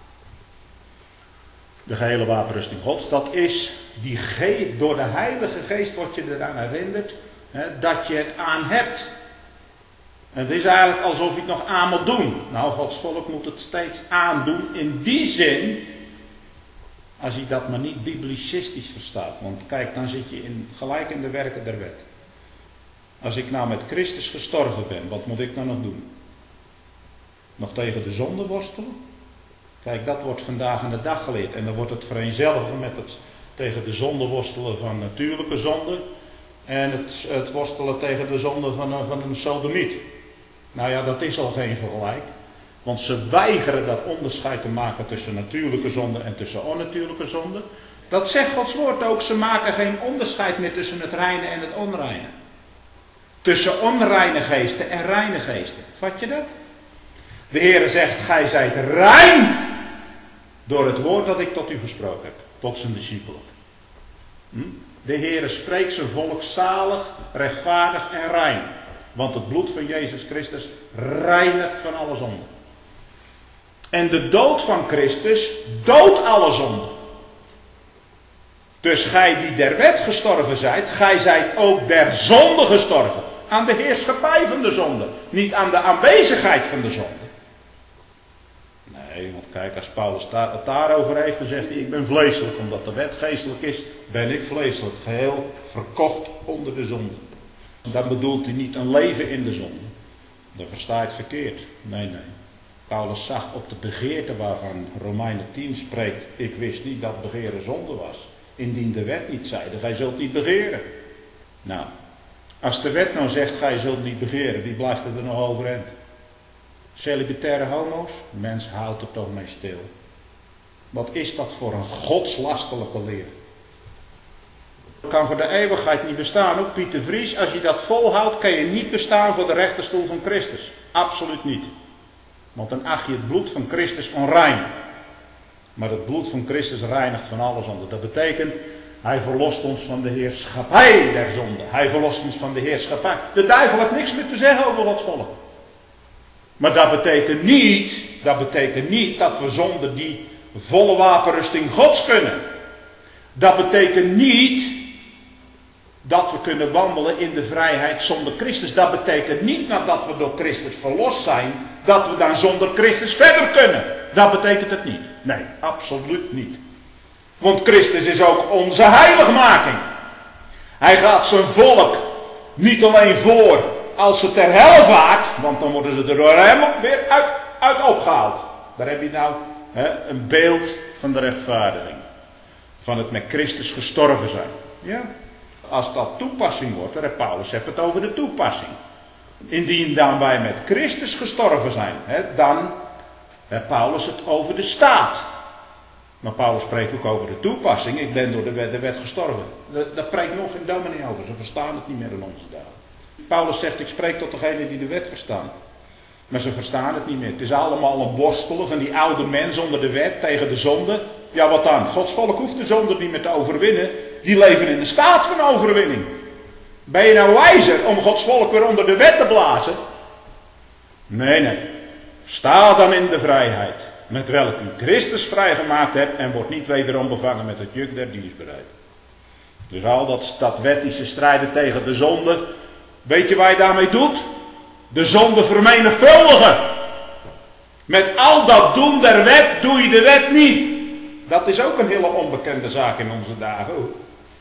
De gehele wapenrusting Gods, dat is die ge- door de Heilige Geest wordt je eraan herinnerd he, dat je het aan hebt. En het is eigenlijk alsof je het nog aan moet doen. Nou, Gods volk moet het steeds aandoen in die zin. Als je dat maar niet biblicistisch verstaat. Want kijk, dan zit je in, gelijk in de werken der wet. Als ik nou met Christus gestorven ben, wat moet ik nou nog doen? Nog tegen de zonde worstelen? Kijk, dat wordt vandaag aan de dag geleerd. En dan wordt het vereenzelvigen met het tegen de zonde worstelen van natuurlijke zonde. En het, het worstelen tegen de zonde van, van een sodomiet. Nou ja, dat is al geen vergelijk. Want ze weigeren dat onderscheid te maken tussen natuurlijke zonde en tussen onnatuurlijke zonde. Dat zegt Gods woord ook. Ze maken geen onderscheid meer tussen het reine en het onreine. Tussen onreine geesten en reine geesten. Vat je dat? De Heer zegt, gij zijt rein door het woord dat ik tot u gesproken heb. Tot zijn discipelen. Hm? De Heer spreekt zijn volk zalig, rechtvaardig en rein. Want het bloed van Jezus Christus reinigt van alle zonde. En de dood van Christus doodt alle zonde. Dus gij die der wet gestorven zijt, gij zijt ook der zonde gestorven. Aan de heerschappij van de zonde. Niet aan de aanwezigheid van de zonde. Nee, want kijk, als Paulus het daarover heeft, dan zegt hij, ik ben vleeselijk. Omdat de wet geestelijk is, ben ik vleeselijk. Geheel verkocht onder de zonde. Dan bedoelt hij niet een leven in de zonde. Dan versta je het verkeerd. Nee, nee. Paulus zag op de begeerte waarvan Romeinen tien spreekt. Ik wist niet dat begeren zonde was. Indien de wet niet zeide, gij zult niet begeren. Nou, als de wet nou zegt, gij zult niet begeren, wie blijft er nog overeind? Celibataire homo's? Mens houdt er toch mee stil. Wat is dat voor een godslastelijke leer? Kan voor de eeuwigheid niet bestaan. Ook Pieter Vries, als je dat volhoudt, kan je niet bestaan voor de rechterstoel van Christus. Absoluut niet. Want dan acht je het bloed van Christus onrein. Maar het bloed van Christus reinigt van alle zonde. Dat betekent, hij verlost ons van de heerschappij der zonde. Hij verlost ons van de heerschappij. De duivel heeft niks meer te zeggen over Gods volk. Maar dat betekent niet, dat betekent niet dat we zonder die volle wapenrusting Gods kunnen. Dat betekent niet dat we kunnen wandelen in de vrijheid zonder Christus. Dat betekent niet nadat we door Christus verlost zijn, dat we dan zonder Christus verder kunnen. Dat betekent het niet. Nee, absoluut niet. Want Christus is ook onze heiligmaking. Hij gaat zijn volk niet alleen voor als ze ter hel vaart, want dan worden ze er door hem weer uit, uit opgehaald. Daar heb je nou hè, een beeld van de rechtvaardiging. Van het met Christus gestorven zijn. Ja. Als dat toepassing wordt, dan heeft Paulus heeft het over de toepassing. Indien dan wij met Christus gestorven zijn, hè, dan heeft Paulus het over de staat. Maar Paulus spreekt ook over de toepassing. Ik ben door de wet, de wet gestorven. Daar spreekt nog geen dominee over. Ze verstaan het niet meer in onze dagen. Paulus zegt, ik spreek tot degenen die de wet verstaan. Maar ze verstaan het niet meer. Het is allemaal een worstelen van die oude mens onder de wet tegen de zonde. Ja, wat dan? Gods volk hoeft de zonde niet meer te overwinnen. Die leven in de staat van overwinning. Ben je nou wijzer om Gods volk weer onder de wet te blazen? Nee, nee. Sta dan in de vrijheid, met welk u Christus vrijgemaakt hebt, en wordt niet wederom bevangen met het juk der dienstbaarheid. Dus al dat, dat wettische strijden tegen de zonde, weet je wat je daarmee doet? De zonde vermenigvuldigen. Met al dat doen der wet, doe je de wet niet. Dat is ook een hele onbekende zaak in onze dagen hoor.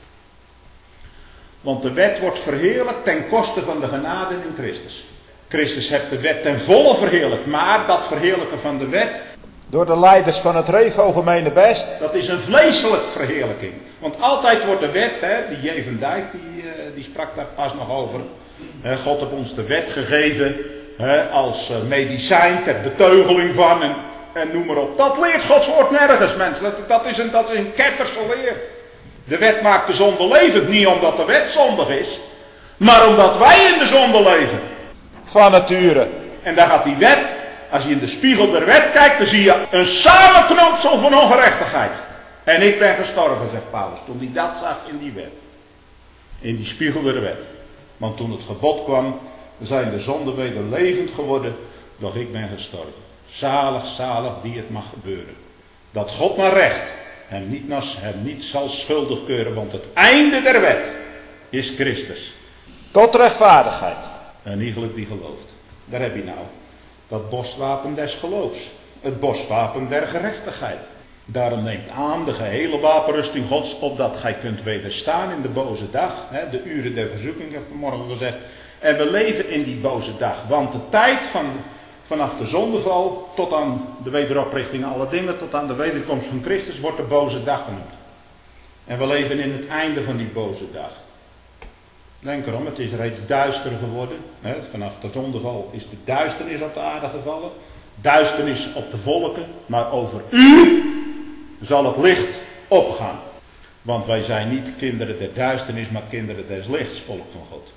Want de wet wordt verheerlijkt ten koste van de genade in Christus. Christus heeft de wet ten volle verheerlijkt, maar dat verheerlijken van de wet door de leiders van het Revo Gemeenebest, dat is een vleeselijk verheerlijking. Want altijd wordt de wet, hè, die J. van Dijk, die, die sprak daar pas nog over. God heeft ons de wet gegeven hè, als medicijn ter beteugeling van en, en noem maar op. Dat leert Gods woord nergens, mensen. Dat, dat is een, dat is een ketterse leer. De wet maakt de zonde levend, niet omdat de wet zondig is, maar omdat wij in de zonde leven. Van nature. En daar gaat die wet, als je in de spiegel der wet kijkt, dan zie je een samenknoopsel van ongerechtigheid. En ik ben gestorven, zegt Paulus, toen hij dat zag in die wet. In die spiegel der wet. Want toen het gebod kwam, zijn de zonden weder levend geworden, doch ik ben gestorven. Zalig, zalig die het mag gebeuren. Dat God naar recht hem niet, hem niet zal schuldig keuren, want het einde der wet is Christus. Tot rechtvaardigheid. En iegelijk die gelooft. Daar heb je nou dat borstwapen des geloofs. Het borstwapen der gerechtigheid. Daarom neemt aan de gehele wapenrusting Gods, opdat gij kunt wederstaan in de boze dag. Hè, de uren der verzoeking, heb ik vanmorgen gezegd. En we leven in die boze dag. Want de tijd van, vanaf de zondeval tot aan de wederoprichting alle dingen, tot aan de wederkomst van Christus, wordt de boze dag genoemd. En we leven in het einde van die boze dag. Denk erom, het is reeds duister geworden. Hè? Vanaf de zondeval is de duisternis op de aarde gevallen. Duisternis op de volken. Maar over u zal het licht opgaan. Want wij zijn niet kinderen der duisternis, maar kinderen des lichts, volk van God.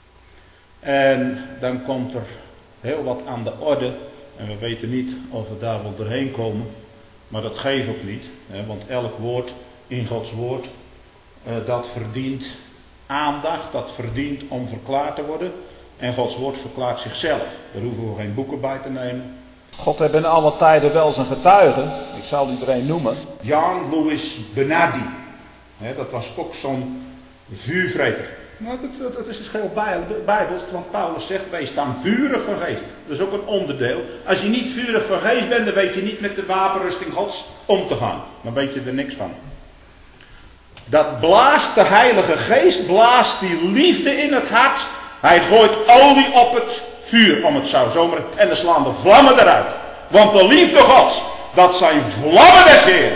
En dan komt er heel wat aan de orde. En we weten niet of we daar wel doorheen komen. Maar dat geeft ook niet. Hè? Want elk woord in Gods woord, eh, dat verdient aandacht, dat verdient om verklaard te worden. En Gods woord verklaart zichzelf. Daar hoeven we geen boeken bij te nemen. God heeft in alle tijden wel zijn getuigen. Ik zal iedereen noemen. Jan Louis Benardi. He, dat was ook zo'n vuurvreter. Nou, dat, dat, dat is dus heel bijbels, want Paulus zegt, wees dan vurig van geest. Dat is ook een onderdeel. Als je niet vurig van geest bent, dan weet je niet met de wapenrusting Gods om te gaan. Dan weet je er niks van. Dat blaast de Heilige Geest, blaast die liefde in het hart. Hij gooit olie op het vuur, om het zo zomaar. En dan slaan de vlammen eruit. Want de liefde Gods, dat zijn vlammen des Heeren.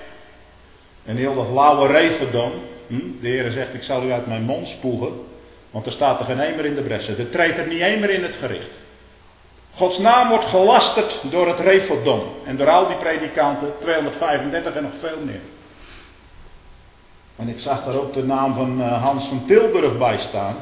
En heel dat lauwe reefverdom. Hm? De Heer zegt, ik zal u uit mijn mond spoegen. Want er staat er geen emer in de bressen. Er treedt er niet emer in het gericht. Gods naam wordt gelasterd door het reefverdom. En door al die predikanten, tweehonderdvijfendertig en nog veel meer. En ik zag daar ook de naam van Hans van Tilburg bij staan.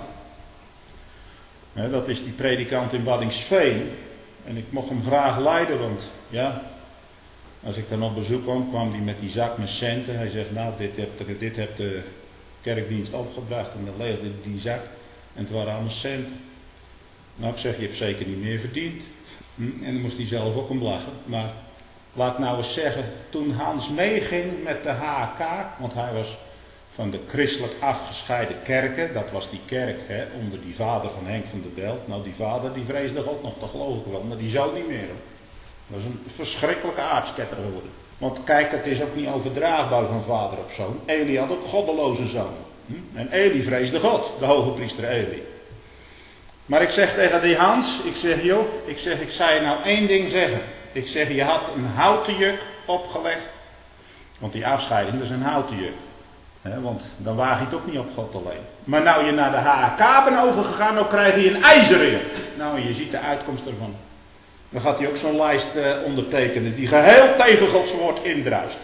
He, dat is die predikant in Waddinxveen. En ik mocht hem graag leiden, want ja, als ik dan op bezoek kwam, kwam hij met die zak met centen. Hij zegt, nou, dit hebt de, dit hebt de kerkdienst opgebracht. En dan leegde die zak. En het waren allemaal centen. Nou, ik zeg, je hebt zeker niet meer verdiend. Hm? En dan moest hij zelf ook om lachen. Maar laat nou eens zeggen, toen Hans meeging met de H K, want hij was van de christelijk afgescheiden kerken, dat was die kerk hè, onder die vader van Henk van der Belt. Nou, die vader die vreesde God nog, dat geloof ik wel, maar die zou niet meer. Dat is een verschrikkelijke aartsketter geworden. Want kijk, het is ook niet overdraagbaar van vader op zoon. Eli had ook goddeloze zoon. Hm? En Eli vreesde God, de hoge priester Eli. Maar ik zeg tegen die Hans, ik zeg joh, ik zeg, ik zou je nou één ding zeggen. Ik zeg, je had een houten juk opgelegd. Want die afscheiding, dat is een houten juk. He, want dan waag je het ook niet op God alleen. Maar nou je naar de H K bent overgegaan, dan krijg je een ijzeren juk. Nou, en je ziet de uitkomst ervan. Dan gaat hij ook zo'n lijst uh, ondertekenen die geheel tegen Gods woord indruist.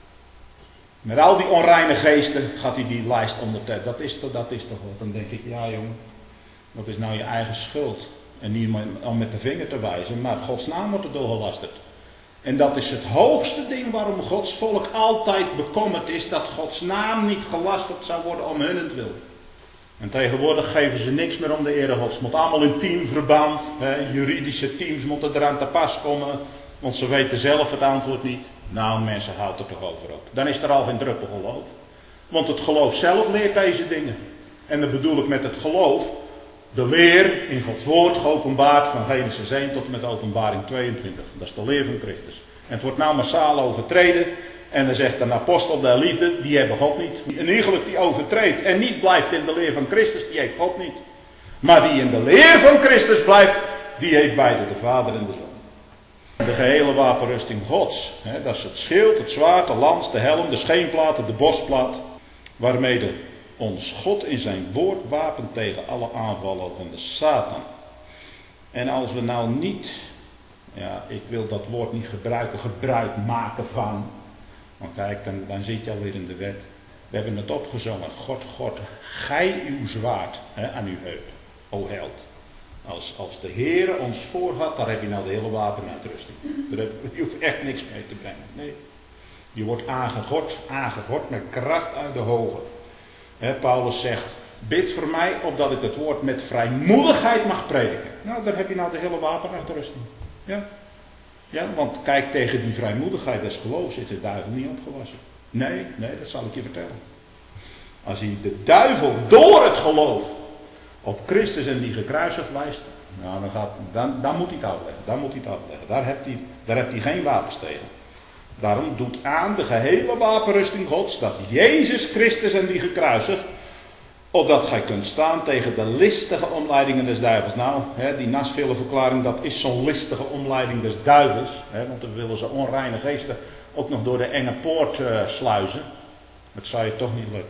Met al die onreine geesten gaat hij die lijst ondertekenen. Dat is, dat is toch wat. Dan denk ik, ja jongen, dat is nou je eigen schuld. En niet om met de vinger te wijzen, maar Gods naam wordt er doorgelasterd. En dat is het hoogste ding waarom Gods volk altijd bekommerd is, dat Gods naam niet gelasterd zou worden om hunnentwil. En tegenwoordig geven ze niks meer om de ere Gods. Het moet allemaal in teamverband, hè, juridische teams moeten eraan te pas komen, want ze weten zelf het antwoord niet. Nou mensen, houdt er toch over op. Dan is er al geen druppel geloof. Want het geloof zelf leert deze dingen. En dan bedoel ik met het geloof de leer in Gods woord, geopenbaard van Genesis één tot en met openbaring tweeëntwintig. Dat is de leer van Christus. En het wordt nou massaal overtreden. En dan zegt een apostel der liefde, die hebben God niet. Een iegelijk die overtreedt en niet blijft in de leer van Christus, die heeft God niet. Maar die in de leer van Christus blijft, die heeft beide de Vader en de Zoon. De gehele wapenrusting Gods. Hè, dat is het schild, het zwaard, de lans, de helm, de scheenplaat, de borstplaat. Waarmee de ons God in zijn woord wapent tegen alle aanvallen van de Satan. En als we nou niet, ja, ik wil dat woord niet gebruiken, gebruik maken van. Want kijk, dan, dan zit je alweer in de wet. We hebben het opgezongen. God, God, gij uw zwaard hè, aan uw heup, o held. Als, als de Heere ons voor had, daar heb je nou de hele wapenuitrusting. Daar heb, je hoeft echt niks mee te brengen. Nee. Je wordt aangegord, aangegord met kracht uit de hoge. He, Paulus zegt, bid voor mij opdat ik het woord met vrijmoedigheid mag prediken. Nou, daar heb je nou de hele wapenuitrusting. Ja. Ja, want kijk, tegen die vrijmoedigheid des geloofs is de duivel niet opgewassen. Nee, nee, dat zal ik je vertellen. Als hij de duivel door het geloof op Christus en die gekruisigd wijst, nou, dan, gaat, dan, dan moet hij het afleggen. Dan moet hij het afleggen. Daar heeft hij, daar heeft hij geen wapens tegen. Daarom doet aan de gehele wapenrusting Gods, dat Jezus Christus en die gekruisigd, opdat gij kunt staan tegen de listige omleidingen des duivels. Nou, hè, die nasvele verklaring, dat is zo'n listige omleiding des duivels. Hè, want dan willen ze onreine geesten ook nog door de enge poort uh, sluizen. Dat zou je toch niet lukken.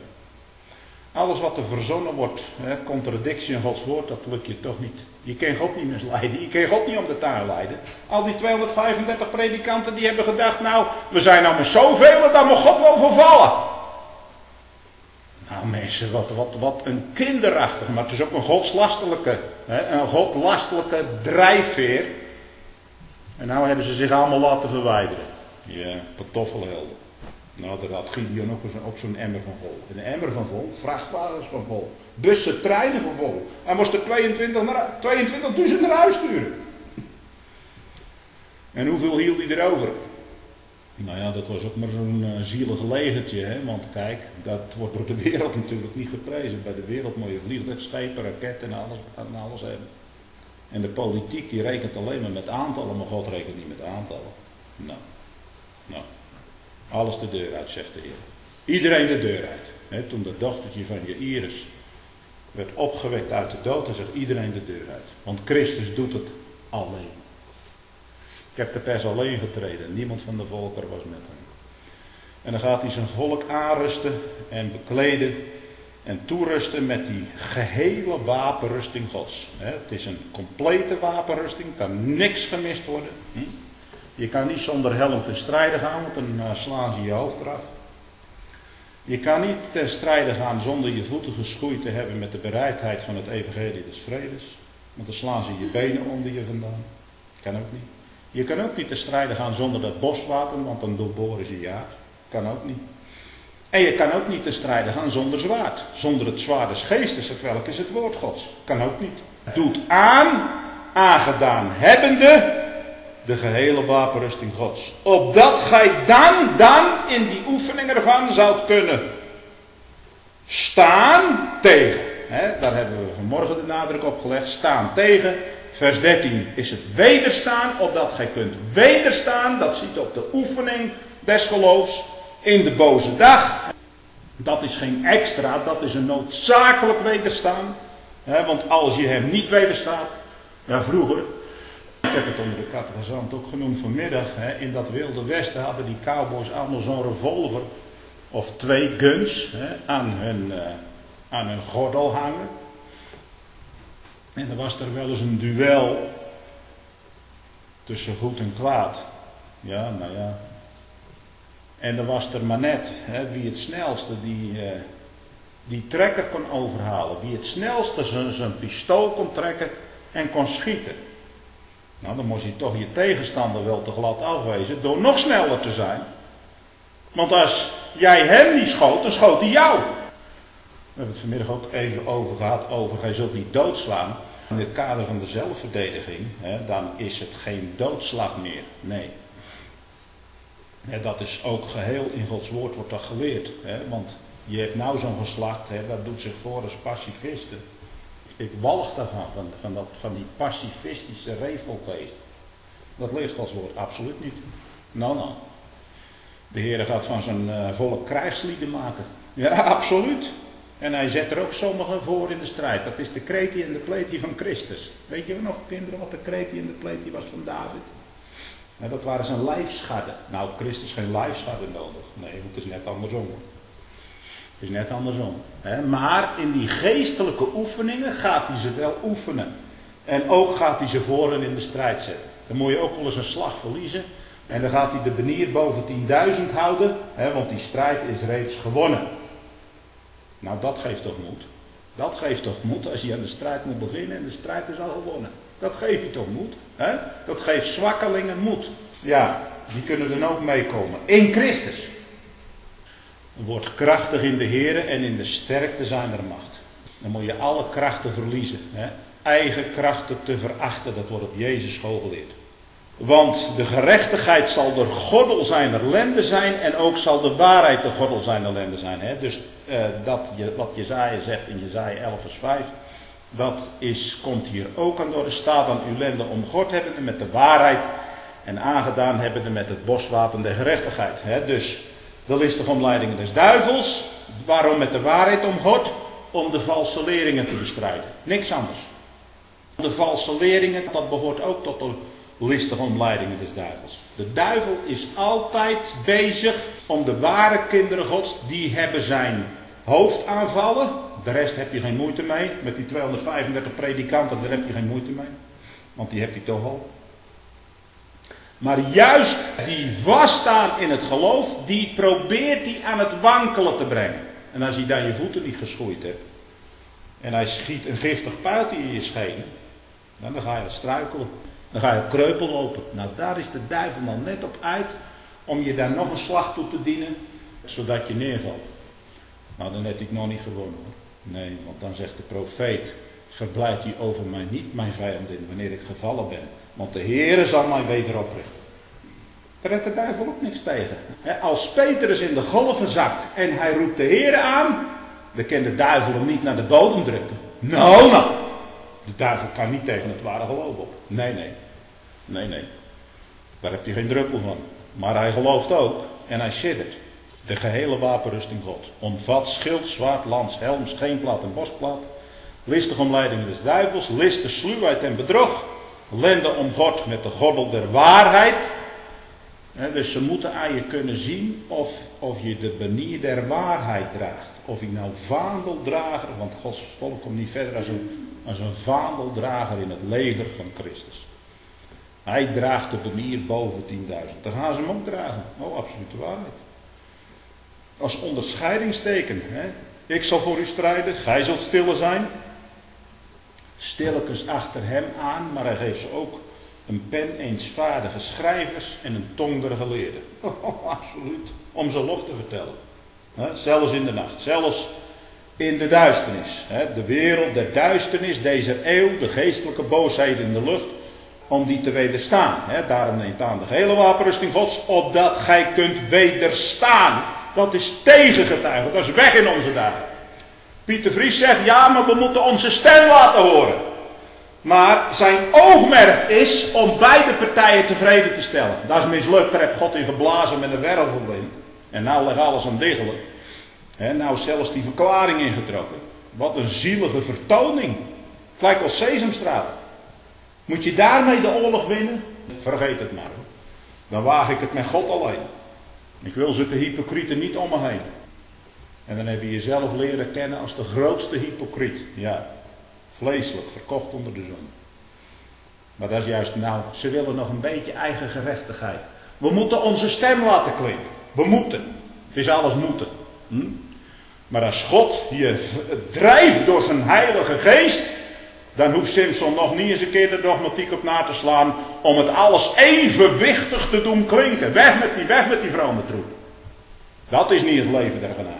Alles wat er verzonnen wordt, hè, contradictie in Gods woord, dat lukt je toch niet. Je kan God niet misleiden, je kan God niet om de tuin leiden. Al die tweehonderdvijfendertig predikanten die hebben gedacht, nou, we zijn nou met zoveel, dan moet God wel vervallen. Nou mensen, wat, wat, wat een kinderachtig, maar het is ook een godslastelijke, hè, een godlastelijke drijfveer. En nou hebben ze zich allemaal laten verwijderen. Ja, pantoffelhelden. Nou, daar had Gideon ook, ook zo'n emmer van vol. Een emmer van vol, vrachtwagens van vol, bussen, treinen van vol. Hij moest er tweeëntwintigduizend naar huis sturen. En hoeveel hield hij erover? Nou ja, dat was ook maar zo'n uh, zielig legertje, hè? Want kijk, dat wordt door de wereld natuurlijk niet geprezen. Bij de wereld moet je vliegtuigschepen, raketten en alles, en alles hebben. En de politiek die rekent alleen maar met aantallen, maar God rekent niet met aantallen. Nou, nou. Alles de deur uit, zegt de Heer. Iedereen de deur uit. He, toen dat dochtertje van Jairus werd opgewekt uit de dood, dan zegt iedereen de deur uit. Want Christus doet het alleen. Ik heb de pers alleen getreden. Niemand van de volkeren was met hem. En dan gaat hij zijn volk aanrusten en bekleden en toerusten met die gehele wapenrusting Gods. He, het is een complete wapenrusting, kan niks gemist worden. Hm? Je kan niet zonder helm ten strijde gaan, want dan uh, slaan ze je hoofd eraf. Je kan niet ten strijde gaan zonder je voeten geschoeid te hebben met de bereidheid van het evangelie des vredes. Want dan slaan ze je benen onder je vandaan. Kan ook niet. Je kan ook niet ten strijde gaan zonder dat boswapen, want dan doorboren ze je hart. Kan ook niet. En je kan ook niet ten strijde gaan zonder zwaard. Zonder het zwaard des geestes, het welk is het woord Gods. Kan ook niet. Doet aan, aangedaan hebbende, de gehele wapenrusting Gods. Opdat gij dan, dan in die oefening ervan zoudt kunnen staan tegen. He, daar hebben we vanmorgen de nadruk op gelegd. Staan tegen. Vers dertien is het wederstaan. Opdat gij kunt wederstaan. Dat ziet op de oefening des geloofs in de boze dag. Dat is geen extra. Dat is een noodzakelijk wederstaan. He, want als je hem niet wederstaat. Ja, vroeger. Ik heb het onder de catechisant ook genoemd vanmiddag. Hè, in dat wilde westen hadden die cowboys allemaal zo'n revolver. Of twee guns hè, aan, hun, uh, aan hun gordel hangen. En er was er wel eens een duel. Tussen goed en kwaad. Ja, nou ja. En er was er maar net. Hè, wie het snelste die, uh, die trekker kon overhalen. Wie het snelste zijn pistool kon trekken en kon schieten. Nou, dan moest je toch je tegenstander wel te glad afwezen door nog sneller te zijn. Want als jij hem niet schoot, dan schoot hij jou. We hebben het vanmiddag ook even over gehad over, hij zult niet doodslaan. In het kader van de zelfverdediging, hè, dan is het geen doodslag meer. Nee. Ja, dat is ook geheel in Gods woord wordt dat geleerd. Hè, want je hebt nou zo'n geslacht, hè, dat doet zich voor als pacifisten. Ik walg daarvan, van, van, dat, van die pacifistische revelgeest. Dat leert Gods woord absoluut niet. Nou, nou. De Heer gaat van zijn uh, volk krijgslieden maken. Ja, absoluut. En hij zet er ook sommigen voor in de strijd. Dat is de kreti en de pleti van Christus. Weet je nog, kinderen, wat de kreti en de pleti was van David? Ja, dat waren zijn lijfscharden. Nou, op Christus geen lijfscharden nodig. Nee, het is net andersom. Het is net andersom. Hè? Maar in die geestelijke oefeningen gaat hij ze wel oefenen. En ook gaat hij ze voor hen in de strijd zetten. Dan moet je ook wel eens een slag verliezen. En dan gaat hij de banier boven tienduizend houden. Hè? Want die strijd is reeds gewonnen. Nou, dat geeft toch moed. Dat geeft toch moed als je aan de strijd moet beginnen en de strijd is al gewonnen. Dat geeft je toch moed. Hè? Dat geeft zwakkelingen moed. Ja, die kunnen dan ook meekomen. In Christus. Word krachtig in de Here en in de sterkte zijner macht. Dan moet je alle krachten verliezen. Hè? Eigen krachten te verachten, dat wordt op Jezus school geleerd. Want de gerechtigheid zal de gordel zijner lenden zijn en ook zal de waarheid de gordel zijner lenden zijn. Hè? Dus uh, dat je, wat Jesaja zegt in Jesaja elf vers vijf, dat is, komt hier ook aan door. Er staat dan uw lenden omgord hebbende met de waarheid en aangedaan hebbende met het boswapen der gerechtigheid. Hè? Dus de listige omleidingen des duivels. Waarom met de waarheid omgord? Om de valse leringen te bestrijden. Niks anders. De valse leringen, dat behoort ook tot de listige omleidingen des duivels. De duivel is altijd bezig om de ware kinderen Gods, die hebben zijn hoofd aanvallen. De rest heb je geen moeite mee. Met die tweehonderdvijfendertig predikanten, daar heb je geen moeite mee. Want die heb je toch al. Maar juist die vaststaan in het geloof, die probeert hij aan het wankelen te brengen. En als hij dan je voeten niet geschoeid hebt, en hij schiet een giftig pijltje in je schenen, dan ga je struikelen. Dan ga je kreupel lopen. Nou, daar is de duivel dan net op uit om je daar nog een slag toe te dienen, zodat je neervalt. Nou, dan heb ik nog niet gewonnen hoor. Nee, want dan zegt de profeet, verblijd u over mij niet, mijn vijandin, wanneer ik gevallen ben. Want de Heere zal mij weder oprichten. Daar redt de duivel ook niks tegen. Als Petrus in de golven zakt en hij roept de Heere aan, dan kan de duivel hem niet naar de bodem drukken. Nou, nou. De duivel kan niet tegen het ware geloof op. Nee, nee. Nee, nee. Daar heeft hij geen druppel van. Maar hij gelooft ook en hij siddert. De gehele wapenrusting God. Omvat schild, zwaard, lans, helm, scheenplaat en borstplaat. Listige omleidingen des duivels. Liste, sluwheid en bedrog. Lende omgord met de gordel der waarheid. He, dus ze moeten aan je kunnen zien of, of je de banier der waarheid draagt. Of je nou vaandeldrager, want Gods volk komt niet verder als een, als een vaandeldrager in het leger van Christus. Hij draagt de banier boven tienduizend. Dan gaan ze hem ook dragen. Oh, absolute waarheid. Als onderscheidingsteken. Hè? Ik zal voor u strijden, gij zult stille zijn. Stillekens achter hem aan, maar hij geeft ze ook een pen eensvaardige schrijvers en een tong der geleerden. Oh, absoluut. Om zijn lof te vertellen. Hè? Zelfs in de nacht, zelfs in de duisternis. Hè? De wereld der duisternis, deze eeuw, de geestelijke boosheid in de lucht, om die te wederstaan. Hè? Daarom neemt aan de gehele wapenrusting Gods, opdat gij kunt wederstaan. Dat is tegengetuigen, dat is weg in onze dagen. Pieter Vries zegt, ja, maar we moeten onze stem laten horen. Maar zijn oogmerk is om beide partijen tevreden te stellen. Dat is mislukt, daar heeft God in geblazen met een wervelwind. En nou ligt alles aan diggelen. En nou zelfs die verklaring ingetrokken. Wat een zielige vertoning. Het lijkt wel Sesamstraat. Moet je daarmee de oorlog winnen? Vergeet het maar. Dan waag ik het met God alleen. Ik wil zulke hypocrieten niet om me heen. En dan heb je jezelf leren kennen als de grootste hypocriet. Ja, vleeselijk, verkocht onder de zon. Maar dat is juist, nou, ze willen nog een beetje eigen gerechtigheid. We moeten onze stem laten klinken. We moeten. Het is alles moeten. Hm? Maar als God je drijft door zijn heilige geest, dan hoeft Simpson nog niet eens een keer de dogmatiek op na te slaan om het alles evenwichtig te doen klinken. Weg met die, weg met die vrome troep. Dat is niet het leven der genade.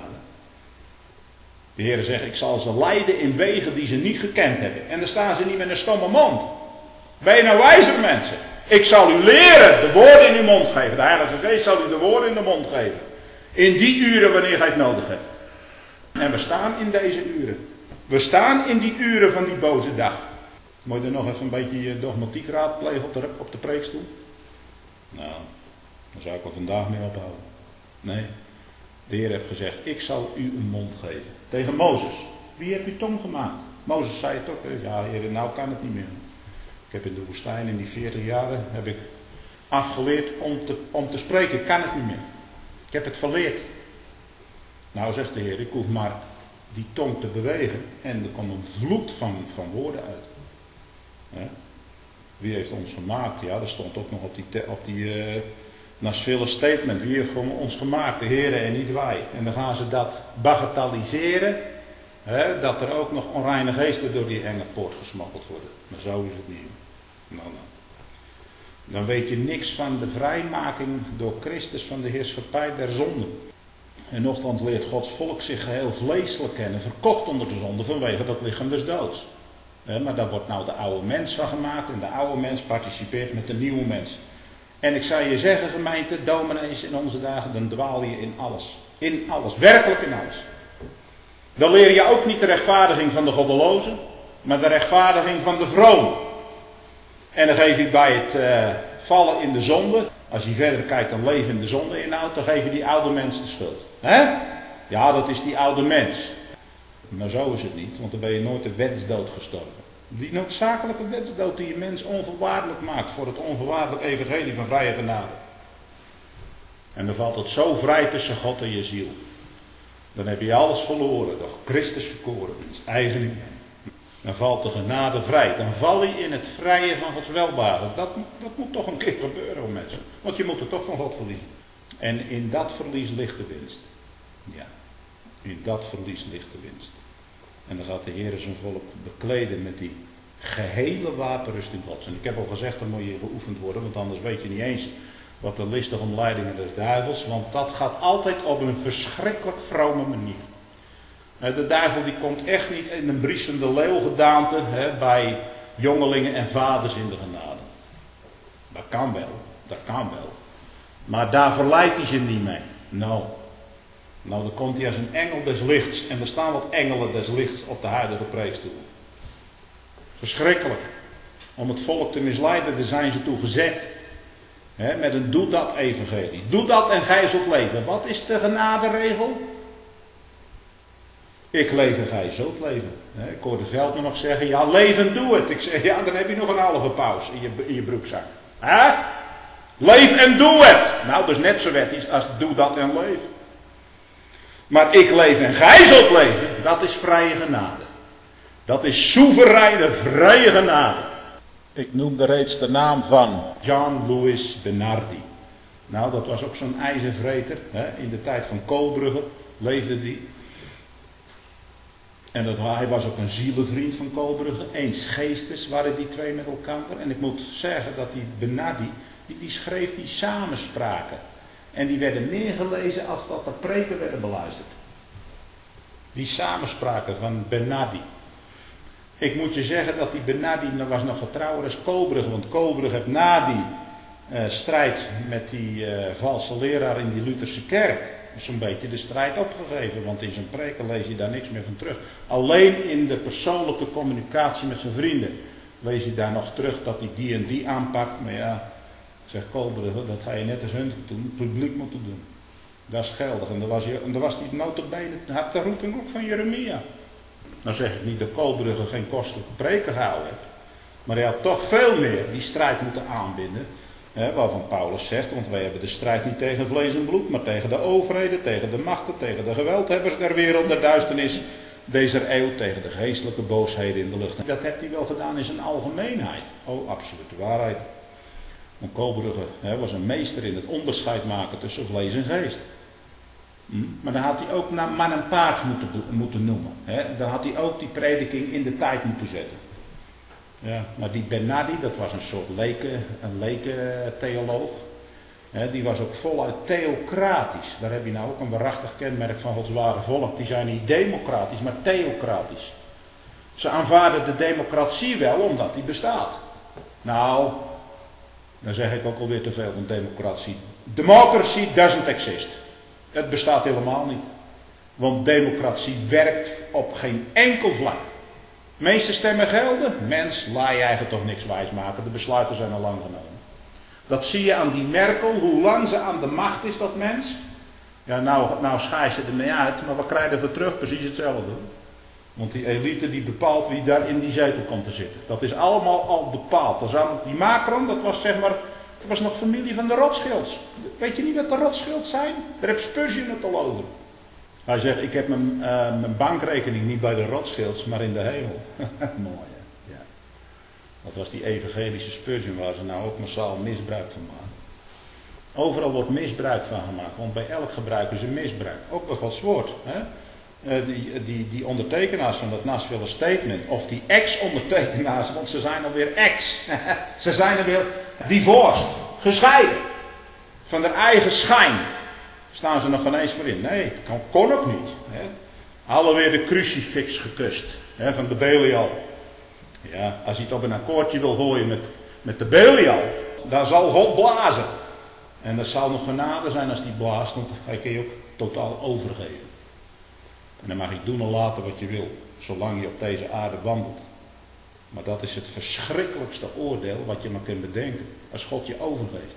De Heer zegt, ik zal ze leiden in wegen die ze niet gekend hebben. En dan staan ze niet met een stomme mond. Ben je nou wijzer, mensen? Ik zal u leren de woorden in uw mond geven. De Heilige Geest zal u de woorden in de mond geven. In die uren wanneer gij het nodig hebt. En we staan in deze uren. We staan in die uren van die boze dag. Moet je er nog even een beetje je dogmatiek raadplegen op de, op de preekstoel? Nou, dan zou ik er vandaag mee ophouden. Nee, de Heer heeft gezegd, ik zal u een mond geven. Tegen Mozes. Wie heeft uw tong gemaakt? Mozes zei het ook. Ja, Heer, nou kan het niet meer. Ik heb in de woestijn in die veertig jaren heb ik afgeleerd om te, om te spreken. Ik kan het niet meer. Ik heb het verleerd. Nou, zegt de Heer, ik hoef maar die tong te bewegen en er komt een vloed van, van woorden uit. Ja? Wie heeft ons gemaakt? Ja, dat stond ook nog op die, op die uh, Nashville statement. Wie heeft ons gemaakt? De Heer en niet wij. En dan gaan ze dat bagatelliseren. Hè, dat er ook nog onreine geesten door die enge poort gesmokkeld worden. Maar zo is het niet. Nou, nou. Dan weet je niks van de vrijmaking door Christus van de heerschappij der zonde. En nochtans leert Gods volk zich geheel vleeselijk kennen, verkocht onder de zonde vanwege dat lichaam des doods. He, maar daar wordt nou de oude mens van gemaakt en de oude mens participeert met de nieuwe mens. En ik zou je zeggen, gemeente, dominees in onze dagen, dan dwaal je in alles. In alles, werkelijk in alles. Dan leer je ook niet de rechtvaardiging van de goddelozen, maar de rechtvaardiging van de vroom. En dan geef ik bij het uh, vallen in de zonde, als je verder kijkt dan leven in de zonde inhoudt, dan geef je die oude mens de schuld. Hè? Ja, dat is die oude mens. Maar zo is het niet, want dan ben je nooit de wetsdood gestorven. Die noodzakelijke wetsdood die je mens onvoorwaardelijk maakt voor het onvoorwaardelijk evangelie van vrije genade. En dan valt het zo vrij tussen God en je ziel. Dan heb je alles verloren, doch Christus verkoren, het is eigen in. Dan valt de genade vrij. Dan val je in het vrije van Gods welbehagen. Dat, dat moet toch een keer gebeuren, mensen. Want je moet het toch van God verliezen. En in dat verlies ligt de winst. Ja, in dat verlies ligt de winst. En dan gaat de Heer zijn volk bekleden met die gehele wapenrusting Gods. En ik heb al gezegd, dan moet je geoefend worden, want anders weet je niet eens wat de listige omleidingen des duivels. Want dat gaat altijd op een verschrikkelijk vrome manier. De duivel die komt echt niet in een briesende leeuwgedaante hè, bij jongelingen en vaders in de genade. Dat kan wel, dat kan wel. Maar daar verleidt hij ze niet mee. Nou, nou dan komt hij als een engel des lichts. En er staan wat engelen des lichts op de huidige preekstoel. Verschrikkelijk. Om het volk te misleiden, daar zijn ze toe gezet. Hè, met een doe dat evangelie. Doe dat en gij zult leven. Wat is de genaderegel? Ik leef en gij zult leven. Ik hoorde Veldman nog zeggen, ja, leef en doe het. Ik zeg, ja, dan heb je nog een halve paus in je, in je broekzak. Hè? Leef en doe het. Nou, dat is net zo wettisch als doe dat en leef. Maar ik leef en gij zult leven, dat is vrije genade. Dat is soevereine vrije genade. Ik noemde reeds de naam van John Louis Benardi. Nou, dat was ook zo'n ijzervreter. Hè? In de tijd van Koolbrugge leefde die. En dat, hij was ook een zielenvriend van Koolbrugge. Eens geestes waren die twee met elkaar. En ik moet zeggen dat die Bernardi, die, die schreef die samenspraken. En die werden neergelezen als dat de preken werden beluisterd. Die samenspraken van Bernardi. Ik moet je zeggen dat die Bernardi was nog getrouwd als Koolbrugge. Want Koolbrugge heeft na die uh, strijd met die uh, valse leraar in die Lutherse kerk zo'n beetje de strijd opgegeven. Want in zijn preken lees je daar niks meer van terug. Alleen in de persoonlijke communicatie met zijn vrienden lees je daar nog terug dat hij die en die aanpakt. Maar ja, zegt Koolbrugge, dat ga je net als hun doen, publiek moeten doen. Dat is geldig. En dan was hij, en dan was hij nota bene, had de roeping ook van Jeremia. Nou zeg ik niet dat Koolbrugge geen kostelijke preken gehouden heeft. Maar hij had toch veel meer die strijd moeten aanbinden. Hè, waarvan Paulus zegt, want wij hebben de strijd niet tegen vlees en bloed, maar tegen de overheden, tegen de machten, tegen de geweldhebbers der wereld, der duisternis deze eeuw, tegen de geestelijke boosheden in de lucht. Dat heeft hij wel gedaan in zijn algemeenheid. Oh, absolute waarheid. Want Koolbrugge hè, was een meester in het onderscheid maken tussen vlees en geest. Hm? Maar dan had hij ook naar man en paard moeten, moeten noemen. Hè? Dan had hij ook die prediking in de tijd moeten zetten. Ja, maar die Bernardi, dat was een soort leken, een lekentheoloog. He, die was ook voluit theocratisch. Daar heb je nou ook een waarachtig kenmerk van Gods ware volk. Die zijn niet democratisch, maar theocratisch. Ze aanvaarden de democratie wel, omdat die bestaat. Nou, dan zeg ik ook alweer te veel van democratie. Democracy doesn't exist. Het bestaat helemaal niet. Want democratie werkt op geen enkel vlak. De meeste stemmen gelden. Mens, laat je eigen toch niks wijs maken. De besluiten zijn al lang genomen. Dat zie je aan die Merkel. Hoe lang ze aan de macht is, dat mens. Ja, nou, nou schaai ze ermee uit. Maar wat krijg je voor terug? Precies hetzelfde. Want die elite die bepaalt wie daar in die zetel komt te zitten. Dat is allemaal al bepaald. Dat aan, die Macron, dat was zeg maar... Dat was nog familie van de Rothschilds. Weet je niet wat de Rothschilds zijn? Daar heb Spurgeon het al over. Hij zegt, ik heb mijn, uh, mijn bankrekening niet bij de Rothschilds, maar in de hemel. Mooi, hè? Ja. Dat was die evangelische Spurgeon waar ze nou ook massaal misbruik van maken. Overal wordt misbruik van gemaakt, want bij elk gebruiken ze misbruik. Ook bij Gods woord. Hè? Uh, die, die, die ondertekenaars van dat Nashville Statement, of die ex-ondertekenaars, want ze zijn alweer ex. Ze zijn alweer divorced, gescheiden. Van hun eigen schijn. Staan ze nog geen eens voor in. Nee, dat kon, kon ook niet. Hè. Alweer de crucifix gekust. Hè, van de Belial. Ja, als hij het op een akkoordje wil gooien met, met de Belial. Dan zal God blazen. En dat zal nog genade zijn als hij blaast. Want dan kan je ook totaal overgeven. En dan mag je doen en laten wat je wil. Zolang je op deze aarde wandelt. Maar dat is het verschrikkelijkste oordeel wat je maar kunt bedenken. Als God je overgeeft.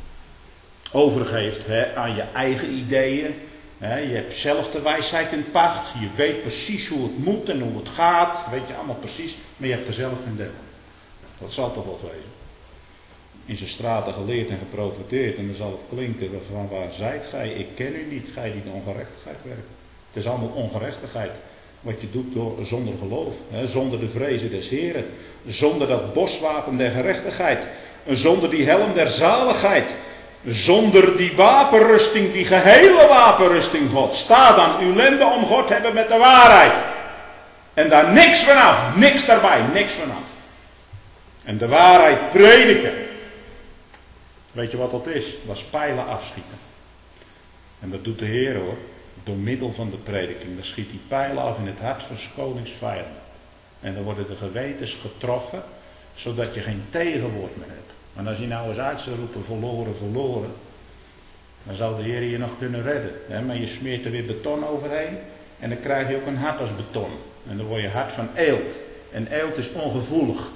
Overgeeft hè, aan je eigen ideeën. Hè, je hebt zelf de wijsheid in pacht. Je weet precies hoe het moet en hoe het gaat. Weet je allemaal precies. Maar je hebt er zelf geen deel. Dat zal toch wel wezen. In zijn straten geleerd en geprofiteerd. En dan zal het klinken van waar zijt gij? Ik ken u niet. Gij die de ongerechtigheid werkt. Het is allemaal ongerechtigheid. Wat je doet door, zonder geloof. Hè, zonder de vrezen des Heren. Zonder dat boswapen der gerechtigheid. Zonder die helm der zaligheid. Zonder die wapenrusting, die gehele wapenrusting God. Sta dan uw lenden om God hebben met de waarheid. En daar niks vanaf, niks daarbij, niks vanaf. En de waarheid prediken. Weet je wat dat is? Dat is pijlen afschieten. En dat doet de Heer hoor. Door middel van de prediking. Dan schiet die pijlen af in het hart van 's konings vijanden. En dan worden de gewetens getroffen. Zodat je geen tegenwoord meer hebt. Maar als je nou eens uit zou roepen, verloren, verloren. Dan zou de Heer je nog kunnen redden. Hè? Maar je smeert er weer beton overheen. En dan krijg je ook een hart als beton. En dan word je hart van eelt. En eelt is ongevoelig.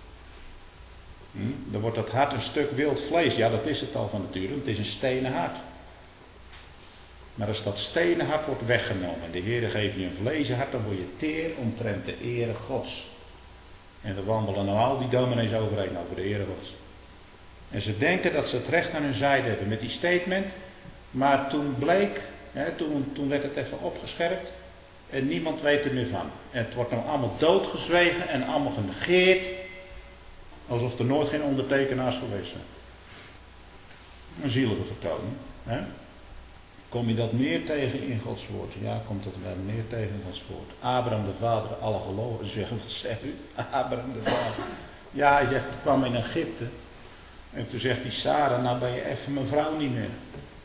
Hm? Dan wordt dat hart een stuk wild vlees. Ja, dat is het al van nature. Het is een stenen hart. Maar als dat stenen hart wordt weggenomen. En de Heer geeft je een vlezen hart. Dan word je teer omtrent de ere Gods. En er wandelen nou al die dominees overheen over de ere Gods. En ze denken dat ze het recht aan hun zijde hebben met die statement. Maar toen bleek, hè, toen, toen werd het even opgescherpt. En niemand weet er meer van. En het wordt nou allemaal doodgezwegen en allemaal genegeerd. Alsof er nooit geen ondertekenaars geweest zijn. Een zielige vertoning. Hè? Kom je dat meer tegen in Gods woord? Ja, komt dat wel meer tegen in Gods woord. Abraham de vader, alle gelovigen zeggen, wat zegt u? Abraham de vader. Ja, hij zegt, ik kwam in Egypte. En toen zegt die Sarah, nou ben je even mijn vrouw niet meer.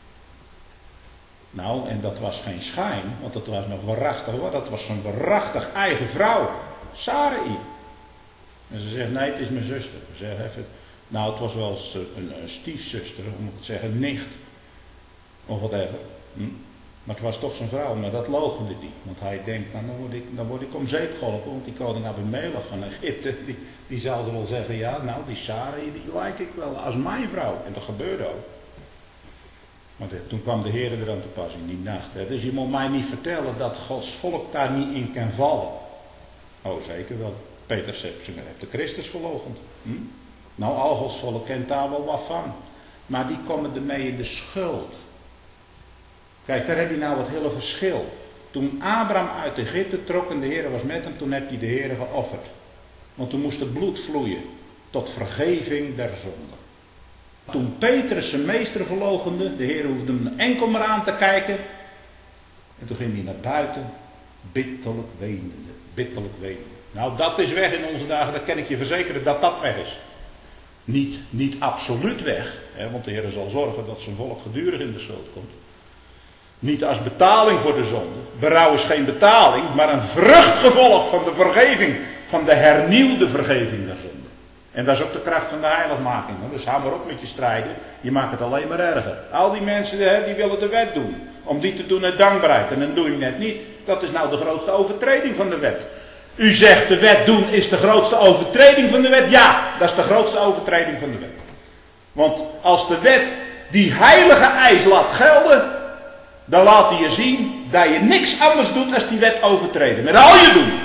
Nou, en dat was geen schijn, want dat was nog waarachtig hoor. Dat was zo'n waarachtig eigen vrouw. Sarai. En ze zegt, nee, het is mijn zuster. Ze zegt even, nou, het was wel een, een stiefzuster, hoe moet ik het zeggen, een nicht. Of whatever. Hm? Maar het was toch zijn vrouw, maar dat loochende die. Want hij denkt, nou, dan word ik, dan word ik om zeep geholpen. Want die koning Abimelech van Egypte, die, die zal ze wel zeggen, ja, nou, die Sarai, die lijk ik wel als mijn vrouw. En dat gebeurde ook. Maar de, toen kwam de Heer er aan te pas in die nacht. Hè. Dus je moet mij niet vertellen dat Gods volk daar niet in kan vallen. Oh, zeker wel. Petrus heeft de Christus verloochend. Hm? Nou, al Gods volk kent daar wel wat van. Maar die komen ermee in de schuld. Kijk, daar heb je nou het hele verschil. Toen Abraham uit Egypte trok en de Heer was met hem, toen heeft hij de Heer geofferd. Want toen moest het bloed vloeien tot vergeving der zonde. Toen Petrus zijn meester verloochende, de Heer hoefde hem enkel maar aan te kijken. En toen ging hij naar buiten, bitterlijk wenende, bitterlijk wenende. Nou, dat is weg in onze dagen, dat kan ik je verzekeren dat dat weg is. Niet, niet absoluut weg, hè, want de Heer zal zorgen dat zijn volk gedurig in de schuld komt. Niet als betaling voor de zonde. Berouw is geen betaling, maar een vruchtgevolg van de vergeving, van de hernieuwde vergeving der zonde. En dat is ook de kracht van de heiligmaking. Dus hou maar op met je strijden. Je maakt het alleen maar erger. Al die mensen die willen de wet doen. Om die te doen uit dankbaarheid. En dan doe je net niet. Dat is nou de grootste overtreding van de wet. U zegt de wet doen is de grootste overtreding van de wet. Ja, dat is de grootste overtreding van de wet. Want als de wet die heilige eis laat gelden. Dan laat hij je zien dat je niks anders doet dan die wet overtreden. Met al je doen.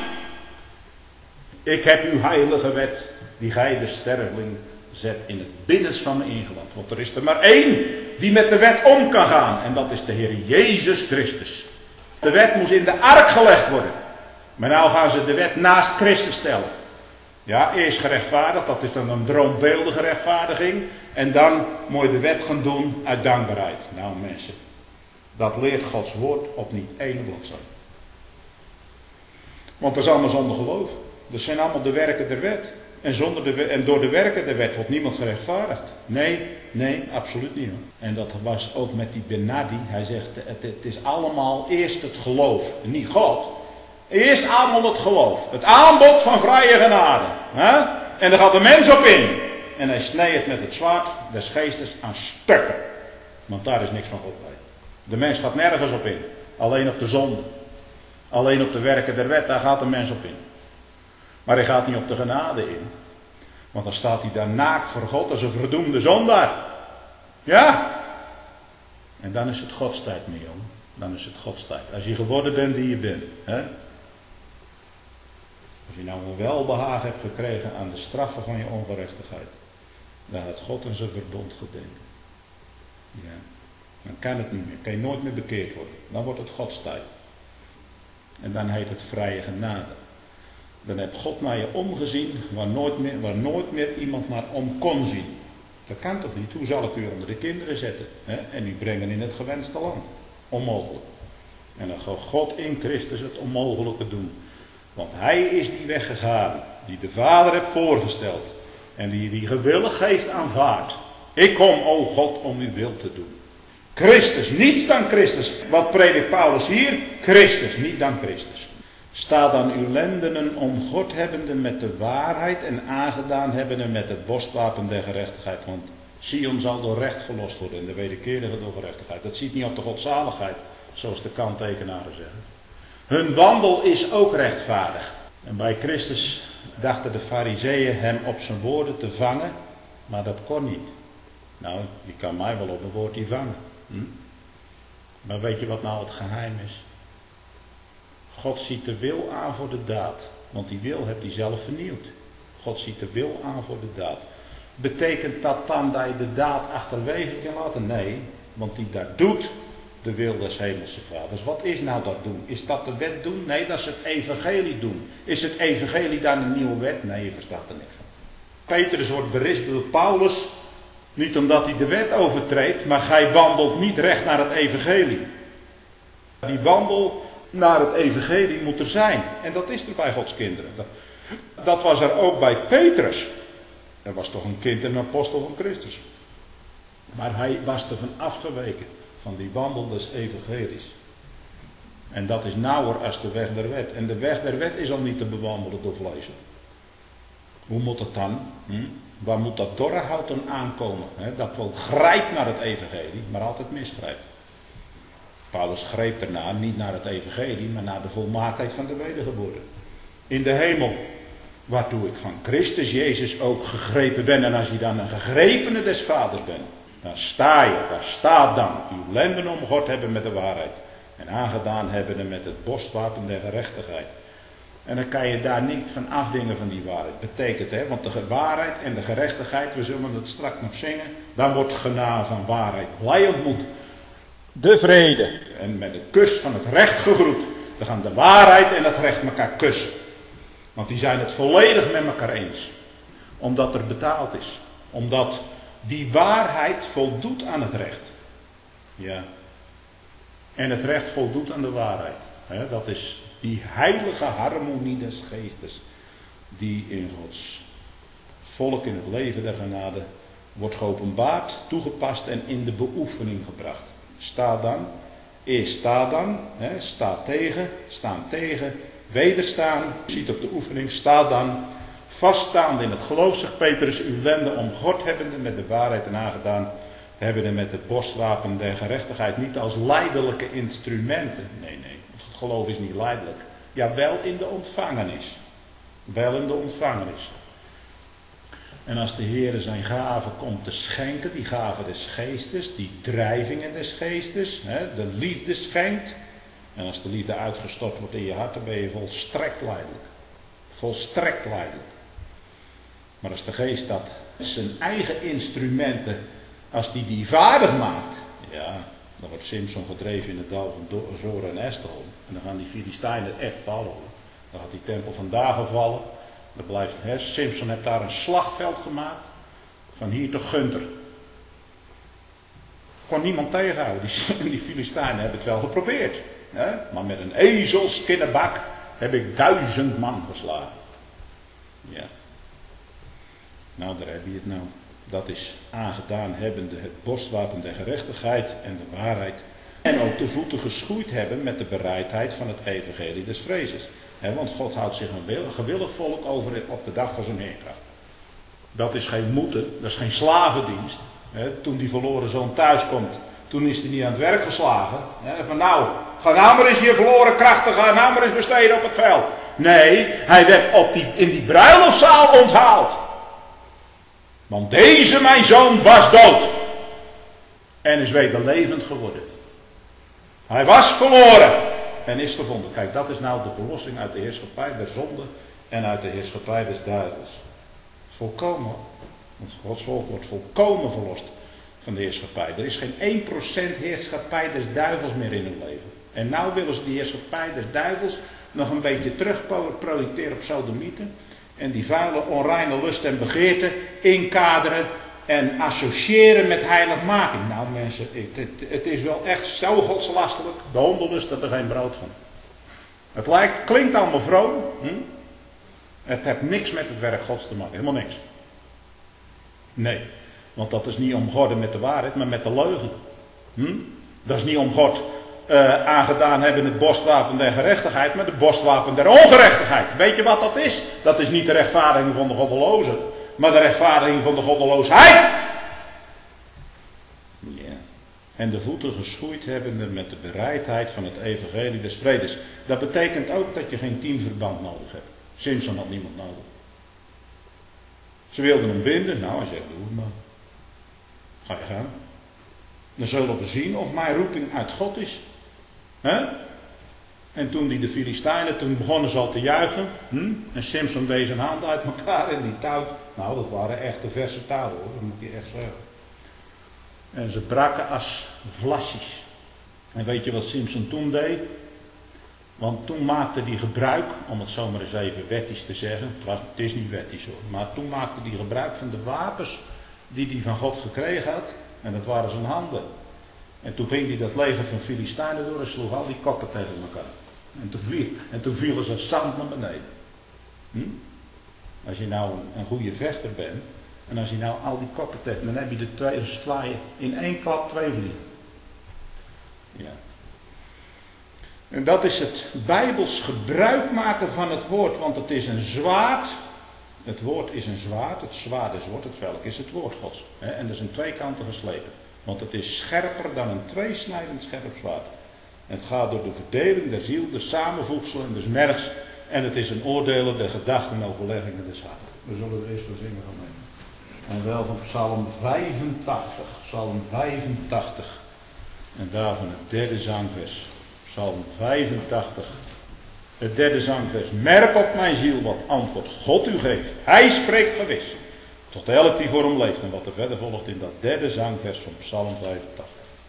Ik heb uw heilige wet. Die gij de sterveling zet in het binnenst van me ingeland. Want er is er maar één die met de wet om kan gaan. En dat is de Heer Jezus Christus. De wet moest in de ark gelegd worden. Maar nou gaan ze de wet naast Christus stellen. Ja, eerst gerechtvaardigd. Dat is dan een droombeeldige rechtvaardiging. En dan moet je de wet gaan doen uit dankbaarheid. Nou mensen. Dat leert Gods woord op niet één bladzijde. Want dat is allemaal zonder geloof. Dat zijn allemaal de werken der wet. En, zonder de, en door de werken der wet wordt niemand gerechtvaardigd. Nee, nee, absoluut niet. En dat was ook met die Benadi. Hij zegt, het, het is allemaal eerst het geloof. Niet God. Eerst allemaal het geloof. Het aanbod van vrije genade. Hè? En daar gaat de mens op in. En hij snijdt het met het zwaard des geestes aan stukken. Want daar is niks van God bij. De mens gaat nergens op in. Alleen op de zonde. Alleen op de werken der wet, daar gaat de mens op in. Maar hij gaat niet op de genade in. Want dan staat hij daar naakt voor God als een verdoemde zondaar. Ja? En dan is het Godstijd, mijn jongen. Dan is het Godstijd. Als je geworden bent die je bent. Hè? Als je nou een welbehagen hebt gekregen aan de straffen van je ongerechtigheid. Dan gaat God aan zijn verbond gedenken. Ja. Dan kan het niet meer. Kan je nooit meer bekeerd worden. Dan wordt het Godstijd. En dan heet het vrije genade. Dan heeft God naar je omgezien waar nooit meer, waar nooit meer iemand naar om kon zien. Dat kan toch niet? Hoe zal ik u onder de kinderen zetten? Hè? En u brengen in het gewenste land. Onmogelijk. En dan gaat God in Christus het onmogelijke doen. Want hij is die weg gegaan. Die de Vader heeft voorgesteld. En die die gewillig heeft aanvaard. Ik kom, o God, om uw wil te doen. Christus, niets dan Christus. Wat predikt Paulus hier? Christus, niet dan Christus. Sta dan uw lendenen omgord hebbende met de waarheid en aangedaan hebbende met het borstwapen der gerechtigheid. Want Sion zal door recht verlost worden en de wederkerige door gerechtigheid. Dat ziet niet op de godzaligheid, zoals de kanttekenaren zeggen. Hun wandel is ook rechtvaardig. En bij Christus dachten de fariseeën hem op zijn woorden te vangen, maar dat kon niet. Nou, je kan mij wel op een woordje vangen. Hm? Maar weet je wat nou het geheim is? God ziet de wil aan voor de daad. Want die wil hebt hij zelf vernieuwd. God ziet de wil aan voor de daad. Betekent dat dan dat je de daad achterwege kan laten? Nee, want die dat doet de wil des hemelse vaders. Wat is nou dat doen? Is dat de wet doen? Nee, dat is het evangelie doen. Is het evangelie dan een nieuwe wet? Nee, je verstaat er niks van. Petrus wordt berispt door Paulus. Niet omdat hij de wet overtreedt, maar gij wandelt niet recht naar het evangelie. Die wandel naar het evangelie moet er zijn. En dat is er bij Gods kinderen. Dat, dat was er ook bij Petrus. Hij was toch een kind en een apostel van Christus. Maar hij was er van afgeweken. Van die wandel des evangelies. En dat is nauwer als de weg der wet. En de weg der wet is al niet te bewandelen door vlees. Hoe moet het dan? Hm? Waar moet dat dorre hout dan aankomen? He, dat wel grijpt naar het evangelie, maar altijd misgrijpt. Paulus greep erna, niet naar het evangelie, maar naar de volmaaktheid van de wedergeboorte. In de hemel, waartoe ik van Christus Jezus ook gegrepen ben. En als je dan een gegrepene des vaders bent, dan sta je, daar staat dan, uw lenden omgord hebben met de waarheid. En aangedaan hebben met het borstwapen der gerechtigheid. En dan kan je daar niet van afdingen van die waarheid. Betekent hè, want de waarheid en de gerechtigheid, we zullen het straks nog zingen. Dan wordt genade van waarheid blij ontmoet. De vrede. En met de kus van het recht gegroet. Dan gaan de waarheid en het recht elkaar kussen. Want die zijn het volledig met elkaar eens. Omdat er betaald is. Omdat die waarheid voldoet aan het recht. Ja. En het recht voldoet aan de waarheid. He, dat is die heilige harmonie des geestes. Die in Gods volk in het leven der genade wordt geopenbaard, toegepast en in de beoefening gebracht. Sta dan, eerst sta dan, he, sta tegen, staan tegen, wederstaan. Ziet op de oefening, sta dan, vaststaande in het geloof, zegt Petrus, uw lenden omgord hebbende met de waarheid en aangedaan. Hebben er met het borstwapen der gerechtigheid niet als lijdelijke instrumenten. Nee, nee, het geloof is niet lijdelijk. Ja, wel in de ontvangenis. Wel in de ontvangenis. En als de Heer zijn gave komt te schenken, die gave des geestes, die drijvingen des geestes, hè, de liefde schenkt. En als de liefde uitgestort wordt in je hart, dan ben je volstrekt lijdelijk. Volstrekt lijdelijk. Maar als de geest dat zijn eigen instrumenten, als die die vaardig maakt, ja, dan wordt Simson gedreven in het dal van Zora en Eshtaol. En dan gaan die Filistijnen echt vallen. Dan gaat die tempel van Dagon vallen. Dan blijft, hè, Simson heeft daar een slagveld gemaakt. Van hier tot Gunter. Kon niemand tegenhouden. Die, die Filistijnen hebben het wel geprobeerd. Hè? Maar met een ezelskinnenbak heb ik duizend man geslagen. Ja. Nou, daar heb je het nou. Dat is aangedaan hebbende het borstwapen der gerechtigheid en de waarheid. En ook de voeten geschoeid hebben met de bereidheid van het evangelie des vrezes. He, want God houdt zich een gewillig volk over op de dag van zijn heerkracht. Dat is geen moeten, dat is geen slavendienst. He, toen die verloren zoon thuis komt, toen is hij niet aan het werk geslagen. He, van nou, ga nou maar eens je verloren krachten, ga nou maar eens besteden op het veld. Nee, hij werd op die, in die bruiloftszaal onthaald. Want deze mijn zoon was dood. En is wederlevend geworden. Hij was verloren. En is gevonden. Kijk, dat is nou de verlossing uit de heerschappij der zonde. En uit de heerschappij des duivels. Volkomen. Want Gods volk wordt volkomen verlost van de heerschappij. Er is geen één procent heerschappij des duivels meer in hun leven. En nou willen ze die heerschappij des duivels nog een beetje terugprojecteren op sodomieten. En die vuile, onreine lust en begeerte inkaderen en associëren met heiligmaking. Nou mensen, het, het, het is wel echt zo godslastelijk. De honden lusten er geen brood van. Het lijkt, klinkt allemaal vroom. Hm? Het heeft niks met het werk Gods te maken. Helemaal niks. Nee, want dat is niet omgorden met de waarheid, maar met de leugen. Hm? Dat is niet omgord uh, aangedaan hebben het borstwapen der gerechtigheid, maar de borstwapen der ongerechtigheid. Weet je wat dat is? Dat is niet de rechtvaardiging van de goddelozen, maar de rechtvaardiging van de goddeloosheid. Ja. En de voeten geschoeid hebbende met de bereidheid van het evangelie des vredes. Dat betekent ook dat je geen teamverband nodig hebt. Simson had niemand nodig. Ze wilden hem binden. Nou, hij zegt, doe het maar. Ga je gaan. Dan zullen we zien of mijn roeping uit God is. He? En toen die de Filistijnen, toen begonnen ze al te juichen. Hm? En Simson deed zijn handen uit elkaar en die touw. Nou, dat waren echt de verse touwen hoor, dat moet je echt zeggen. En ze braken als vlasjes. En weet je wat Simson toen deed? Want toen maakte hij gebruik, om het zomaar eens even wettisch te zeggen. Het, was, het is niet wettisch hoor. Maar toen maakte hij gebruik van de wapens die hij van God gekregen had. En dat waren zijn handen. En toen ging hij dat leger van Filistijnen door en sloeg al die koppen tegen elkaar. En toen, viel, en toen vielen ze zand naar beneden. Hm? Als je nou een, een goede vechter bent, en als je nou al die koppen tegen, dan heb je de twee, sla je in één klap twee vliegen. Ja. En dat is het Bijbels gebruik maken van het woord, want het is een zwaard. Het woord is een zwaard, het zwaard is woord, het velk is het woord Gods. Hè? En dat is een twee kanten geslepen. Want het is scherper dan een tweesnijdend scherp zwaard. Het gaat door de verdeling der ziel, de samenvoegselen des mergs. En het is een oordeler der gedachten en overleggingen des harten. We zullen er eerst voor zingen van nemen. En wel van Psalm vijfentachtig. Psalm vijfentachtig. En daarvan het derde zangvers. Psalm vijfentachtig. Het derde zangvers. Merk op mijn ziel wat antwoord God u geeft. Hij spreekt gewis. Tot elk die voor hem leeft. En wat er verder volgt in dat derde zangvers van Psalm vijfentachtig.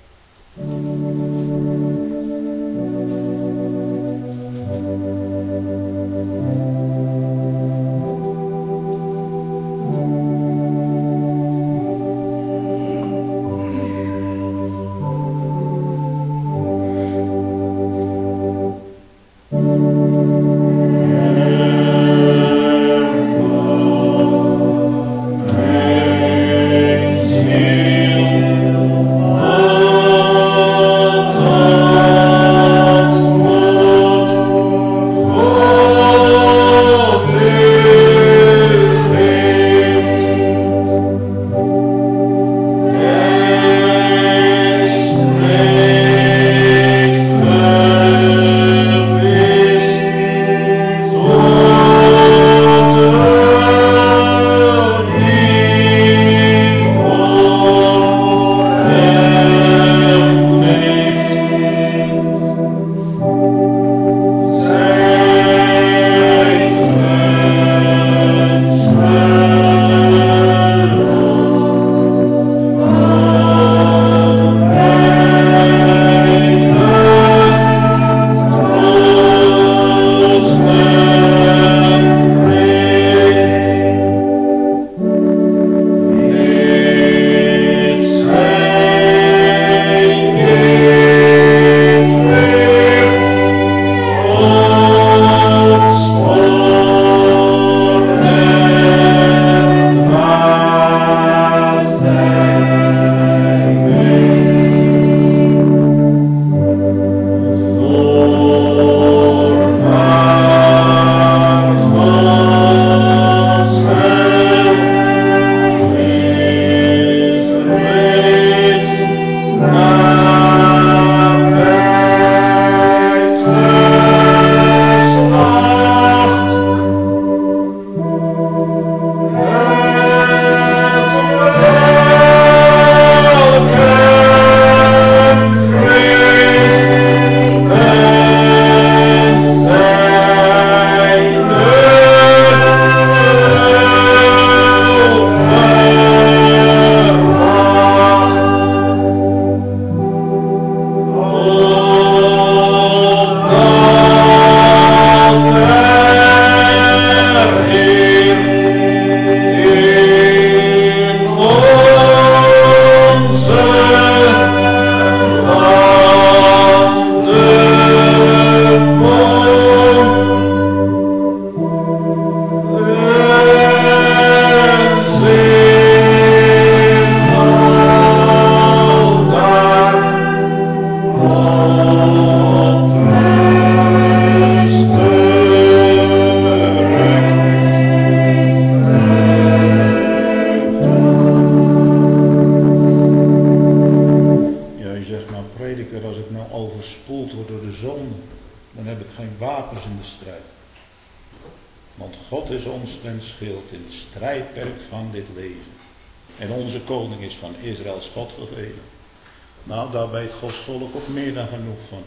En onze koning is van Israëls God gegeven. Nou, daar weet Gods volk ook meer dan genoeg van.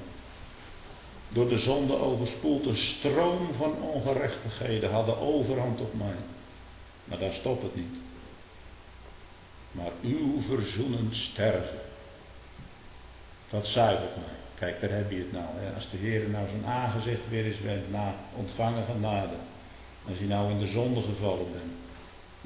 Door de zonde overspoeld een stroom van ongerechtigheden hadden overhand op mij. Maar daar stopt het niet. Maar uw verzoenend sterven, dat zuivert mij. Kijk, daar heb je het nou. Hè. Als de Heer nou zijn aangezicht weer eens wendt na ontvangen genade. Als je nou in de zonde gevallen bent.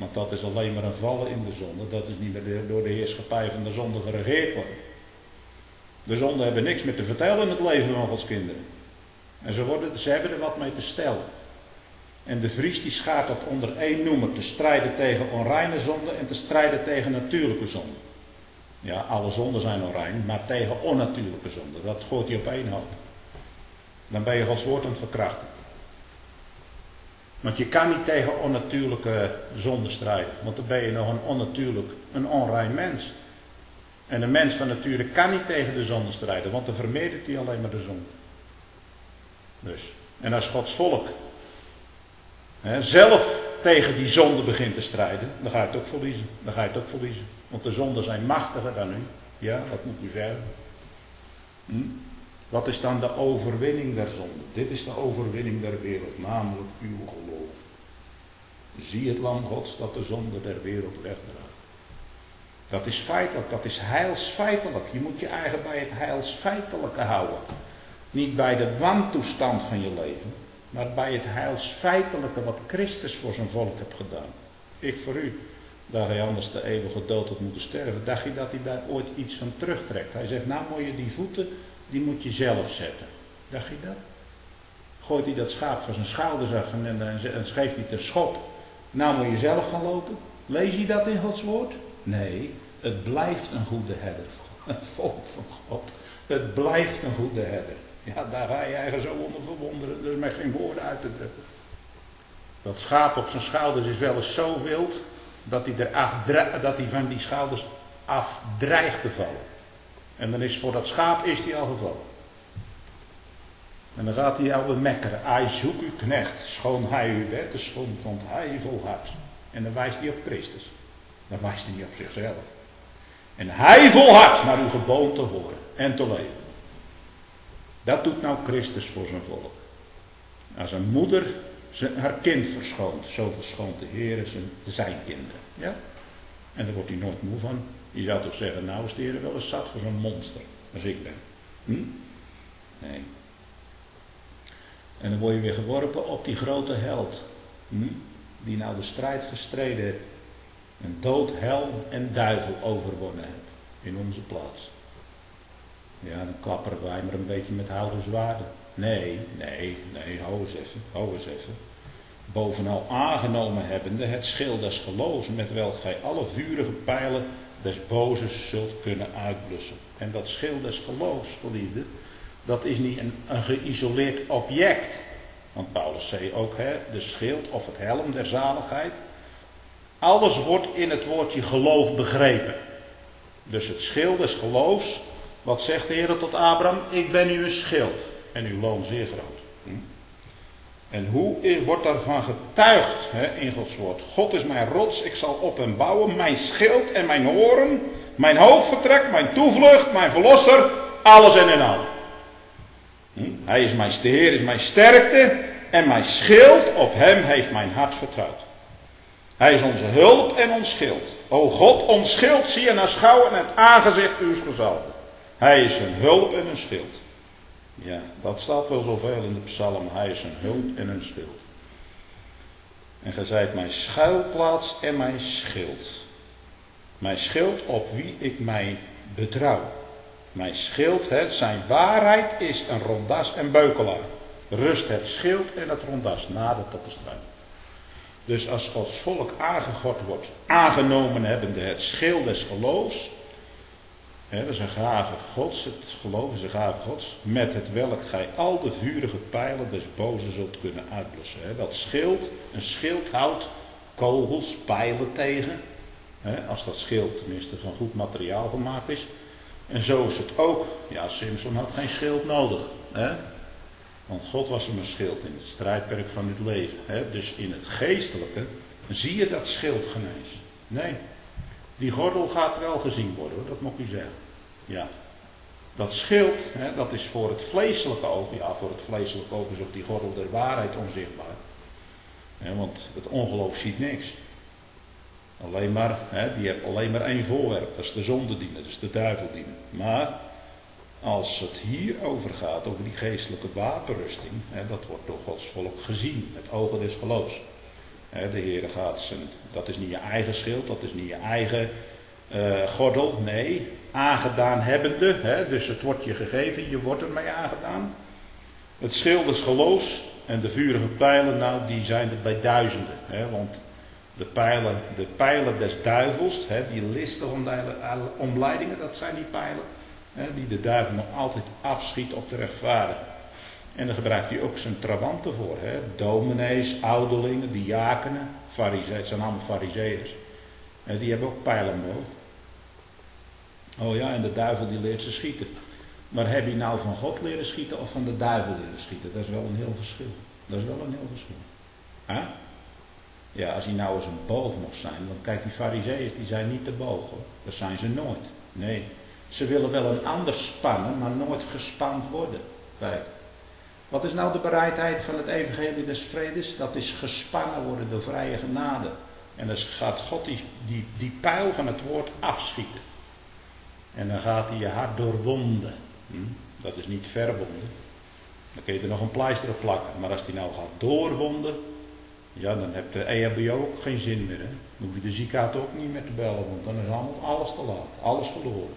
Want dat is alleen maar een vallen in de zonde. Dat is niet meer door de heerschappij van de zonde geregeerd worden. De zonden hebben niks meer te vertellen in het leven van Gods kinderen. En ze, worden, ze hebben er wat mee te stellen. En de Vries die schaart dat onder één noemer. Te strijden tegen onreine zonden en te strijden tegen natuurlijke zonden. Ja, alle zonden zijn onrein, maar tegen onnatuurlijke zonden. Dat gooit hij op één hoop. Dan ben je Gods woord aan het verkrachten. Want je kan niet tegen onnatuurlijke zonden strijden. Want dan ben je nog een onnatuurlijk, een onrein mens. En een mens van nature kan niet tegen de zonde strijden. Want dan vermeerdert hij alleen maar de zonde. Dus. En als Gods volk hè, zelf tegen die zonde begint te strijden. Dan ga je het ook verliezen. Dan ga je het ook verliezen. Want de zonden zijn machtiger dan u. Ja, wat moet u zeggen? Hm? Wat is dan de overwinning der zonde? Dit is de overwinning der wereld, namelijk uw geloof. Zie het lam Gods dat de zonde der wereld wegdraagt. Dat is feitelijk, dat is heilsfeitelijk. Je moet je eigen bij het heilsfeitelijke houden. Niet bij de wantoestand van je leven, maar bij het heilsfeitelijke wat Christus voor zijn volk heeft gedaan. Ik voor u, dat hij anders de eeuwige dood had moeten sterven, dacht je dat hij daar ooit iets van terugtrekt? Hij zegt, nou moet je die voeten, die moet je zelf zetten. Dacht je dat? Gooit hij dat schaap van zijn schouders af en, en, en geeft hij ter schop. Nou moet je zelf gaan lopen. Lees je dat in Gods woord? Nee, het blijft een goede herder. Een volk van God. Het blijft een goede herder. Ja, daar ga je eigenlijk zo onder verwonderen. Er is met geen woorden uit te drukken. Dat schaap op zijn schouders is wel eens zo wild dat hij, er af, dat hij van die schouders af dreigt te vallen. En dan is voor dat schaap is hij al gevallen. En dan gaat hij al bemekkeren. Hij zoekt uw knecht, schoon hij uw wetten schond, want hij volhardt. En dan wijst hij op Christus. Dan wijst hij niet op zichzelf. En hij volhardt naar uw geboden te horen en te leven. Dat doet nou Christus voor zijn volk. Als een moeder zijn, haar kind verschoont, zo verschoont de Heer zijn, zijn kinderen. Ja? En daar wordt hij nooit moe van. Je zou toch zeggen, nou is de Heer wel eens zat voor zo'n monster, als ik ben. Hm? Nee. En dan word je weer geworpen op die grote held. Hm? Die nou de strijd gestreden heeft. En dood, hel en duivel overwonnen heeft. In onze plaats. Ja, dan klapperen wij maar een beetje met houden zwaarden. Nee, nee, nee, hou eens even, hou eens even. Bovenal aangenomen hebbende het schild des geloofs, met welk gij alle vurige pijlen des bozes zult kunnen uitblussen. En dat schild des geloofs, geliefde, dat is niet een, een geïsoleerd object. Want Paulus zei ook, hè, de schild of het helm der zaligheid. Alles wordt in het woordje geloof begrepen. Dus het schild des geloofs, wat zegt de Heer tot Abraham? Ik ben uw schild en uw loon zeer groot. Hm? En hoe wordt daarvan getuigd hè, in Gods woord? God is mijn rots, ik zal op hem bouwen, mijn schild en mijn hoorn, mijn hoofdvertrek, mijn toevlucht, mijn verlosser, alles en in allen. Hm? Hij is mijn, de Heer is mijn sterkte en mijn schild, op hem heeft mijn hart vertrouwd. Hij is onze hulp en ons schild. O God, ons schild zie en aanschouw en het aangezicht uws gezalfden. Hij is een hulp en een schild. Ja, dat staat wel zoveel in de psalm. Hij is een hulp en een schild. En gij zijt mijn schuilplaats en mijn schild. Mijn schild op wie ik mij betrouw. Mijn schild, het, zijn waarheid is een rondas en beukelaar. Rust het schild en het rondas nader tot de strijd. Dus als Gods volk aangegord wordt, aangenomen hebbende het schild des geloofs. Hè, dat is een gave Gods, het geloof is een gave Gods. Met het welk gij al de vurige pijlen des bozen zult kunnen uitblussen. Hè, dat schild, een schild houdt kogels, pijlen tegen. Hè, als dat schild tenminste van goed materiaal gemaakt is. En zo is het ook. Ja, Simson had geen schild nodig. Hè? Want God was hem een schild in het strijdperk van dit leven. Hè? Dus in het geestelijke zie je dat schild genees. Nee, die gordel gaat wel gezien worden, hoor. Dat moet u zeggen. Ja. Dat schild, hè, dat is voor het vleeselijke oog. Ja, voor het vleeselijke oog is ook die gordel der waarheid onzichtbaar. Hè, want het ongeloof ziet niks. Alleen maar, hè, die heeft alleen maar één voorwerp. Dat is de zonde dienen, dat is de duivel dienen. Maar als het hier over gaat, over die geestelijke wapenrusting, hè, dat wordt door Gods volk gezien, met ogen des geloofs. He, de Heer gaat zijn, dat is niet je eigen schild, dat is niet je eigen uh, gordel. Nee, aangedaan hebbende. He, dus het wordt je gegeven, je wordt ermee aangedaan. Het schild des geloofs en de vurige pijlen, nou die zijn er bij duizenden. He, want de pijlen, de pijlen des duivels, he, die listige omleidingen, dat zijn die pijlen. He, die de duivel nog altijd afschiet op de rechtvaardigen. En daar gebruikt hij ook zijn trawanten voor. Hè? Dominees, ouderlingen, diakenen, farizeeën, het zijn allemaal farizeeërs. En die hebben ook pijlenboog. Oh ja, en de duivel die leert ze schieten. Maar heb je nou van God leren schieten of van de duivel leren schieten? Dat is wel een heel verschil. Dat is wel een heel verschil. Huh? Ja, als hij nou eens een boog mocht zijn, want kijk, die farizeeërs die zijn niet te boog hoor. Dat zijn ze nooit. Nee, ze willen wel een ander spannen, maar nooit gespand worden. Kijk. Wat is nou de bereidheid van het evangelie des vredes? Dat is gespannen worden door vrije genade. En dan gaat God die, die, die pijl van het woord afschieten. En dan gaat hij je hart doorwonden. Hm? Dat is niet verwonden. Dan kun je er nog een pleister op plakken. Maar als die nou gaat doorwonden, ja, dan heeft de E H B O ook geen zin meer. Hè? Dan hoef je de ziekenhuis ook niet meer te bellen, want dan is allemaal alles te laat. Alles verloren.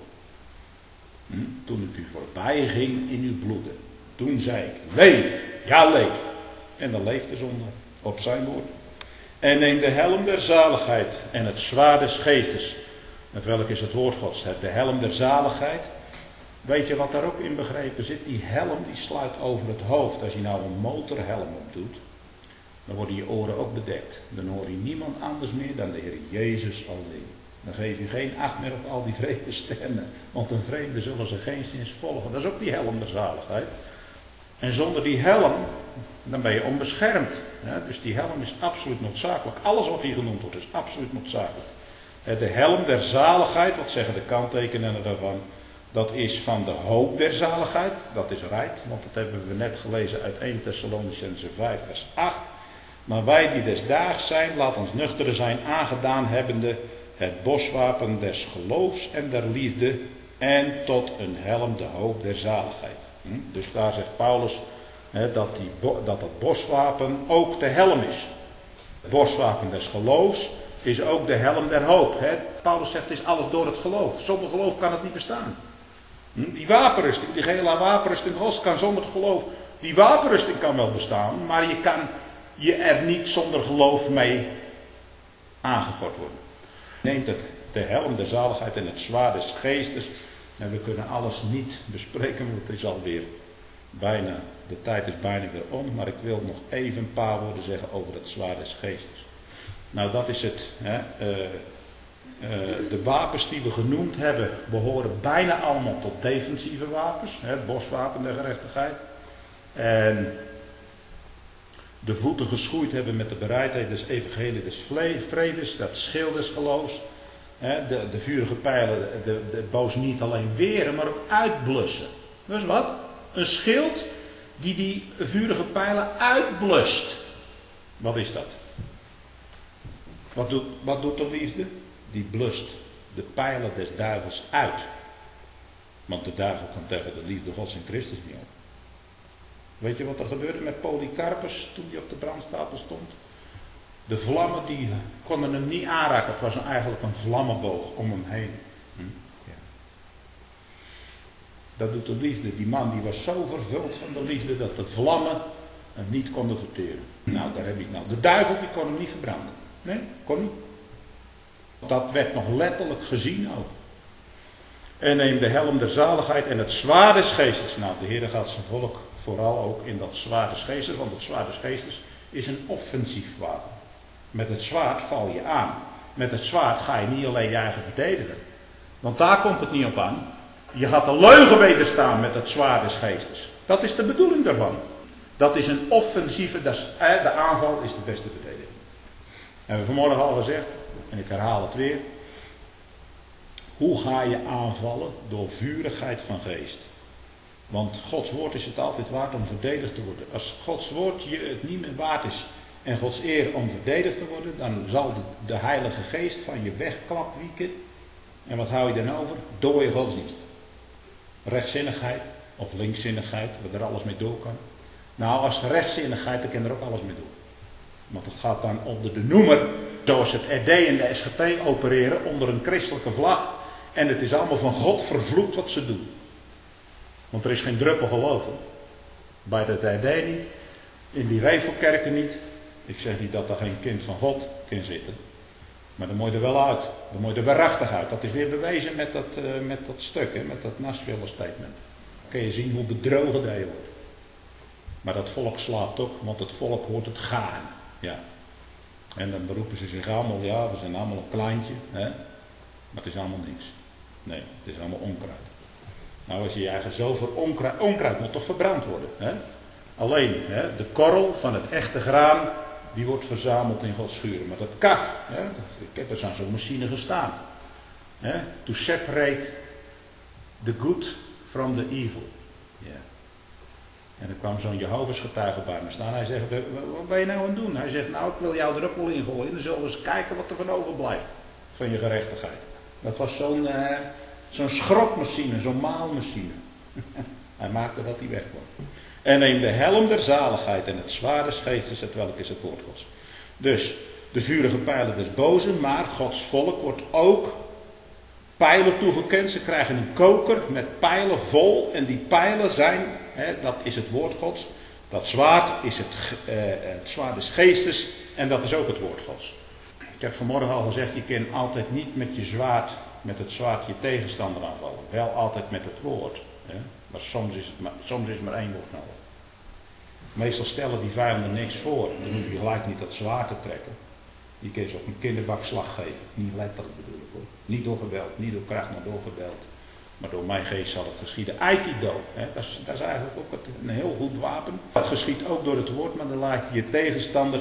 Hm? Toen het u voorbij ging in uw bloeden. Toen zei ik, leef, ja leef. En dan leeft de zondaar op zijn woord. En neem de helm der zaligheid en het zwaard des geestes. Met welk is het woord Gods? De helm der zaligheid. Weet je wat daar ook in begrepen zit? Die helm die sluit over het hoofd. Als je nou een motorhelm op doet, dan worden je oren ook bedekt. Dan hoor je niemand anders meer dan de Heer Jezus alleen. Dan geef je geen acht meer op al die vreemde stemmen. Want een vreemde zullen ze geen zins volgen. Dat is ook die helm der zaligheid. En zonder die helm, dan ben je onbeschermd. Ja, dus die helm is absoluut noodzakelijk. Alles wat hier genoemd wordt is absoluut noodzakelijk. De helm der zaligheid, wat zeggen de kanttekenen daarvan? Dat is van de hoop der zaligheid. Dat is right, want dat hebben we net gelezen uit eerste Thessalonicenzen vijf vers acht. Maar wij die des daags zijn, laat ons nuchteren zijn, aangedaan hebbende het boswapen des geloofs en der liefde en tot een helm de hoop der zaligheid. Dus daar zegt Paulus hè, dat, die, dat dat boswapen ook de helm is. Het boswapen des geloofs is ook de helm der hoop. Hè. Paulus zegt het is alles door het geloof. Zonder geloof kan het niet bestaan. Die wapenrusting, die gehele wapenrusting Gods kan zonder geloof. Die wapenrusting kan wel bestaan, maar je kan je er niet zonder geloof mee aangegord worden. Neemt het de helm der zaligheid en het zwaard des geestes. En we kunnen alles niet bespreken, want het is alweer bijna, de tijd is bijna weer om. Maar ik wil nog even een paar woorden zeggen over het zwaard des geestes. Nou, dat is het. Hè, uh, uh, de wapens die we genoemd hebben, behoren bijna allemaal tot defensieve wapens. Hè, het boswapen der gerechtigheid. En de voeten geschoeid hebben met de bereidheid des evangelie des vredes, dat schild des geloofs. He, de, de vurige pijlen, de, de boos niet alleen weren, maar ook uitblussen. Dus wat? Een schild die die vurige pijlen uitblust. Wat is dat? Wat doet, wat doet de liefde? Die blust de pijlen des duivels uit. Want de duivel kan tegen de liefde Gods in Christus niet op. Weet je wat er gebeurde met Polycarpus toen hij op de brandstapel stond? De vlammen die konden hem niet aanraken. Het was eigenlijk een vlammenboog om hem heen. Hm? Ja. Dat doet de liefde. Die man die was zo vervuld van de liefde dat de vlammen hem niet konden verteren. Nou, daar heb ik nou. De duivel die kon hem niet verbranden. Nee, kon niet. Dat werd nog letterlijk gezien ook. En neem de helm der zaligheid en het zwaard des geestes. Nou, de Heer gaat zijn volk vooral ook in dat zwaard des geestes. Want het zwaard des geestes is een offensief wapen. Met het zwaard val je aan. Met het zwaard ga je niet alleen je eigen verdedigen. Want daar komt het niet op aan. Je gaat de leugen wederstaan met het zwaard des geestes. Dat is de bedoeling daarvan. Dat is een offensieve, dat is, de aanval is de beste verdediging. En we hebben vanmorgen al gezegd, en ik herhaal het weer. Hoe ga je aanvallen? Door vurigheid van geest. Want Gods woord is het altijd waard om verdedigd te worden. Als Gods woord je het niet meer waard is en Gods eer om verdedigd te worden, dan zal de, de Heilige Geest van je wegklapwieken. En wat hou je dan over? Dooie godsdienst. Rechtzinnigheid of linkszinnigheid, waar er alles mee door kan. Nou, als rechtzinnigheid, dan kan er ook alles mee door. Want het gaat dan onder de noemer, zoals het R D en de S G P opereren, onder een christelijke vlag. En het is allemaal van God vervloekt wat ze doen. Want er is geen druppel geloof. Bij het R D niet, in die Revelkerken niet. Ik zeg niet dat er geen kind van God kan zitten. Maar dan moet je er wel uit. Dan moet je er waarachtig uit. Dat is weer bewezen met dat, uh, met dat stuk, hè, met dat Nashville statement. Dan kun je zien hoe bedrogen dat je wordt. Maar dat volk slaapt ook, want het volk hoort het gaan. Ja. En dan beroepen ze zich allemaal, ja, we zijn allemaal een kleintje. Hè? Maar het is allemaal niks. Nee, het is allemaal onkruid. Nou, als je je eigen zoveel onkruid, onkruid moet toch verbrand worden. Hè? Alleen, hè, de korrel van het echte graan, die wordt verzameld in Gods schuren. Maar dat kaf, hè, ik heb er aan zo'n machine gestaan. Hè, to separate the good from the evil. Ja. En er kwam zo'n Jehovah's getuige bij me staan. Hij zegt, wat ben je nou aan het doen? Hij zegt, nou, ik wil jou er ook wel in gooien. Dan zullen we eens kijken wat er van overblijft. Van je gerechtigheid. Dat was zo'n uh, zo'n schrotmachine, zo'n maalmachine. Hij maakte dat hij wegkwam. En neem de helm der zaligheid en het zwaard des geestes, het welk is het woord Gods. Dus de vurige pijlen des boze, maar Gods volk wordt ook pijlen toegekend. Ze krijgen een koker met pijlen vol en die pijlen zijn, hè, dat is het woord Gods. Dat zwaard is het, uh, het zwaard des geestes en dat is ook het woord Gods. Ik heb vanmorgen al gezegd, je kan altijd niet met je zwaard, met het zwaard je tegenstander aanvallen. Wel altijd met het woord. Hè. Maar soms is, het maar soms is maar één woord nodig. Meestal stellen die vijanden niks voor. Dan hoef je gelijk niet dat zwaard te trekken. Die kun je ze op een kinderbakslag geven. Niet letterlijk bedoel ik hoor. Niet door geweld, niet door kracht, maar door geweld. Maar door mijn geest zal het geschieden. Aikido, hè, dat, is, dat is eigenlijk ook een heel goed wapen. Dat geschiet ook door het woord, maar dan laat je je tegenstander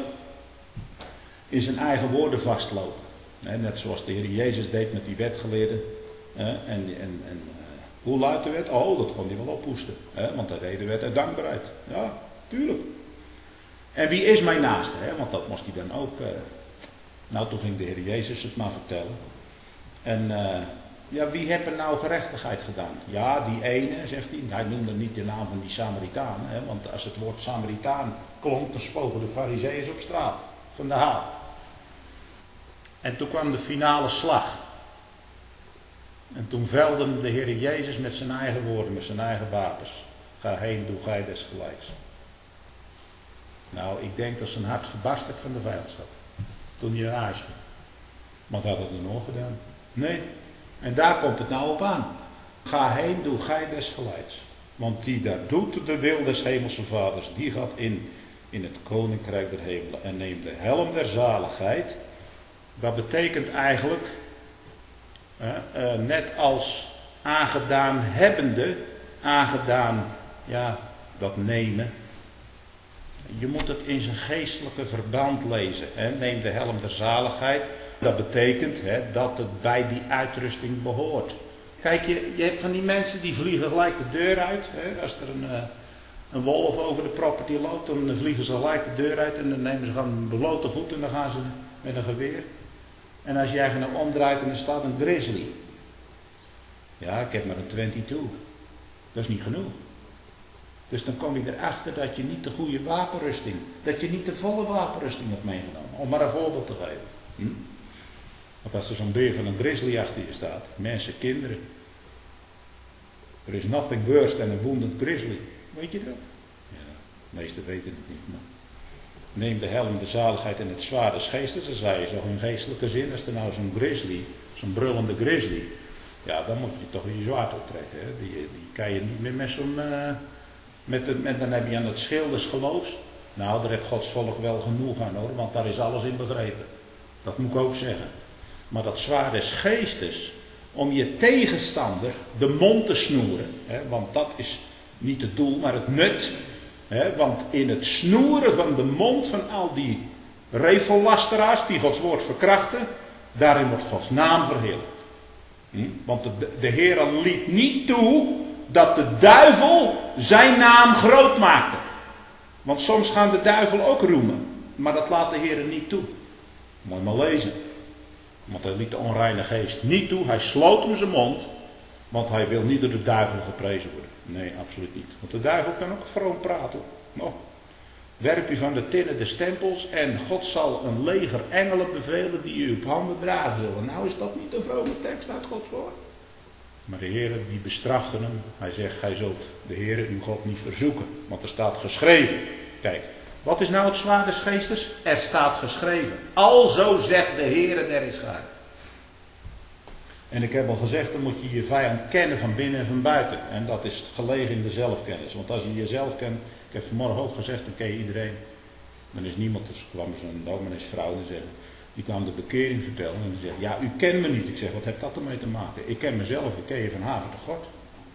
in zijn eigen woorden vastlopen. Hè, net zoals de Heer Jezus deed met die wetgeleerden. Hè, en, en, en hoe luidt de wet? Oh, dat kon hij wel ophoesten. Hè, want hij deed de wet uit dankbaarheid. Ja, tuurlijk. En wie is mijn naaste? Hè? Want dat moest hij dan ook. Uh... Nou, toen ging de Heer Jezus het maar vertellen. En uh, ja, wie heeft er nou gerechtigheid gedaan? Ja, die ene, zegt hij. Hij noemde niet de naam van die Samaritaan. Hè? Want als het woord Samaritaan klonk, dan spogen de Farizeeërs op straat. Van de haat. En toen kwam de finale slag. En toen velde de Heer Jezus met zijn eigen woorden, met zijn eigen wapens. Ga heen, doe gij desgelijks. Nou, ik denk dat zijn hart gebarsten van de vijandschap. Toen hij naar huis ging. Want hij had het er nog gedaan. Nee. En daar komt het nou op aan. Ga heen, doe gij desgelijks. Want die daar doet de wil des hemelse vaders, die gaat in, in het koninkrijk der hemelen. En neemt de helm der zaligheid. Dat betekent eigenlijk, uh, uh, net als aangedaan hebbende, aangedaan, ja, dat nemen. Je moet het in zijn geestelijke verband lezen. Hè. Neem de helm der zaligheid. Dat betekent hè, dat het bij die uitrusting behoort. Kijk, je, je hebt van die mensen die vliegen gelijk de deur uit. Hè. Als er een, uh, een wolf over de property loopt, dan vliegen ze gelijk de deur uit. En dan nemen ze gewoon een blote voet en dan gaan ze met een geweer. En als je eigenlijk nou omdraait en er staat een grizzly. Ja, ik heb maar een tweeëntwintig. Dat is niet genoeg. Dus dan kom je erachter dat je niet de goede wapenrusting, dat je niet de volle wapenrusting hebt meegenomen. Om maar een voorbeeld te geven. Hm? Want als er zo'n beer van een grizzly achter je staat, mensen, kinderen. Er is nothing worse than a wounded grizzly. Weet je dat? Ja, de meesten weten het niet. Maar neem de helm, de zaligheid en het zwaard des geestes. Dan zei je zo in geestelijke zin, als er nou zo'n grizzly, zo'n brullende grizzly, ja, dan moet je toch je zwaard optrekken. Hè? Die, die kan je niet meer met zo'n... Uh, Met de, met, dan heb je aan het schild des geloofs. Nou, daar heeft Gods volk wel genoeg aan hoor, want daar is alles in begrepen. Dat moet ik ook zeggen. Maar dat zwaard des geestes, om je tegenstander de mond te snoeren. Hè, want dat is niet het doel, maar het nut. Hè, want in het snoeren van de mond van al die revelasteraars die Gods woord verkrachten, daarin wordt Gods naam verheerlijkt. Hm? Want de, de Heer liet niet toe dat de duivel zijn naam groot maakte. Want soms gaan de duivel ook roemen. Maar dat laat de Heer niet toe. Moet je maar lezen. Want hij liet de onreine geest niet toe. Hij sloot hem zijn mond. Want hij wil niet door de duivel geprezen worden. Nee, absoluut niet. Want de duivel kan ook vroom praten. No. werp u van de tinnen de stempels en God zal een leger engelen bevelen die u op handen dragen zullen. Nou is dat niet een vrome tekst uit Gods woord. Maar de Heer die bestrafte hem. Hij zegt, gij zult de Heer uw God niet verzoeken. Want er staat geschreven. Kijk, wat is nou het zwaard des geestes? Er staat geschreven. Alzo zegt de Heer der Israël. En ik heb al gezegd, dan moet je je vijand kennen van binnen en van buiten. En dat is gelegen in de zelfkennis. Want als je jezelf kent, ik heb vanmorgen ook gezegd, dan ken je iedereen. Dan is niemand, dus kwam zo'n domineesvrouw en zeggen, die kwam de bekering vertellen. En die zegt, ja, u kent me niet. Ik zeg, wat heeft dat ermee te maken? Ik ken mezelf, ik ken je van haven tot God.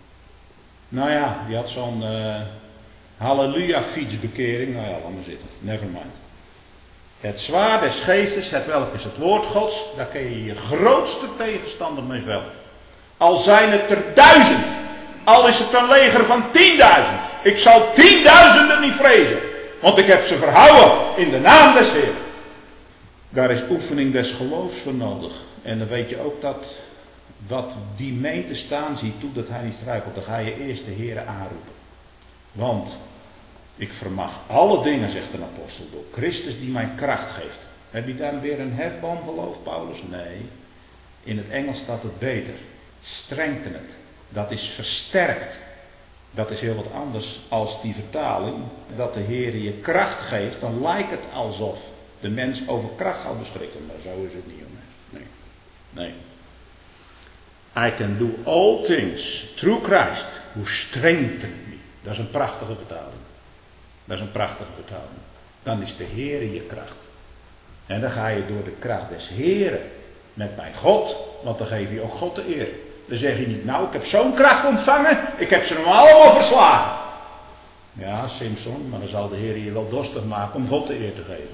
Nou ja, die had zo'n uh, halleluja fietsbekering. Nou ja, laat maar zitten. Never mind. Het zwaard des geestes, het welk is het woord Gods, daar kun je je grootste tegenstander mee vellen. Al zijn het er duizend, al is het een leger van tienduizend. Ik zal tienduizenden niet vrezen, want ik heb ze verhouden in de naam des Heeren. Daar is oefening des geloofs voor nodig. En dan weet je ook dat wat die meent te staan, ziet toe dat hij niet struikelt. Dan ga je eerst de Heere aanroepen. Want ik vermag alle dingen, zegt een apostel, door Christus die mij kracht geeft. Heb je dan weer een hefboom geloof, Paulus? Nee. In het Engels staat het beter. Strengthen het. Dat is versterkt. Dat is heel wat anders als die vertaling. Dat de Heer je kracht geeft, dan lijkt het alsof de mens over kracht gaat beschikken. Maar zo is het niet, jongens. Nee. Nee. I can do all things through Christ who strengthens me. Dat is een prachtige vertaling. Dat is een prachtige vertaling. Dan is de Heere je kracht. En dan ga je door de kracht des Heeren met mijn God, want dan geef je ook God de eer. Dan zeg je niet, nou ik heb zo'n kracht ontvangen, ik heb ze hem allemaal verslagen. Ja, Simson, maar dan zal de Heer je wel dorstig maken om God de eer te geven.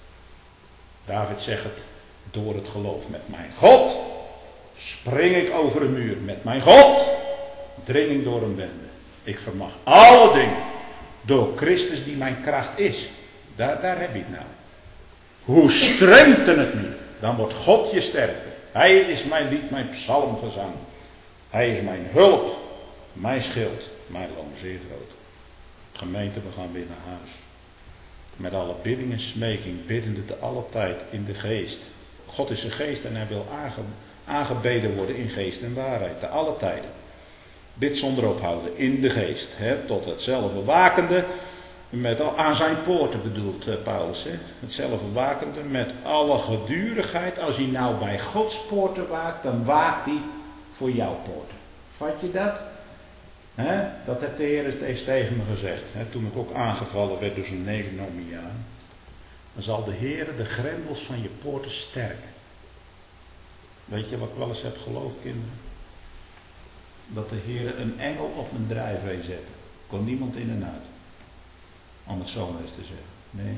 David zegt het, door het geloof met mijn God spring ik over een muur. Met mijn God dring ik door een bende. Ik vermag alle dingen door Christus die mijn kracht is. Daar, daar heb je het nou. Hoe strengthen het nu? Dan wordt God je sterkte. Hij is mijn lied, mijn psalmgezang. Hij is mijn hulp, mijn schild, mijn loon zeer groot. Gemeente, we gaan weer naar huis. Met alle bidding en smeking, biddende te alle tijd in de geest. God is een geest en hij wil aange, aangebeden worden in geest en waarheid, te alle tijden. Bid zonder ophouden, in de geest, hè, tot hetzelfde wakende, met al, aan zijn poorten bedoelt uh, Paulus, hè, hetzelfde wakende, met alle gedurigheid. Als hij nou bij Gods poorten waakt, dan waakt hij voor jouw poorten. Vat je dat? He? Dat heeft de Heer eens tegen me gezegd. He? Toen ik ook aangevallen werd door zo'n negenomiaan. Dan zal de Heer de grendels van je poorten sterken. Weet je wat ik wel eens heb geloofd, kinderen? Dat de Heer een engel op mijn drijfwee zette. Kon niemand in en uit. Om het zo maar eens te zeggen. Nee.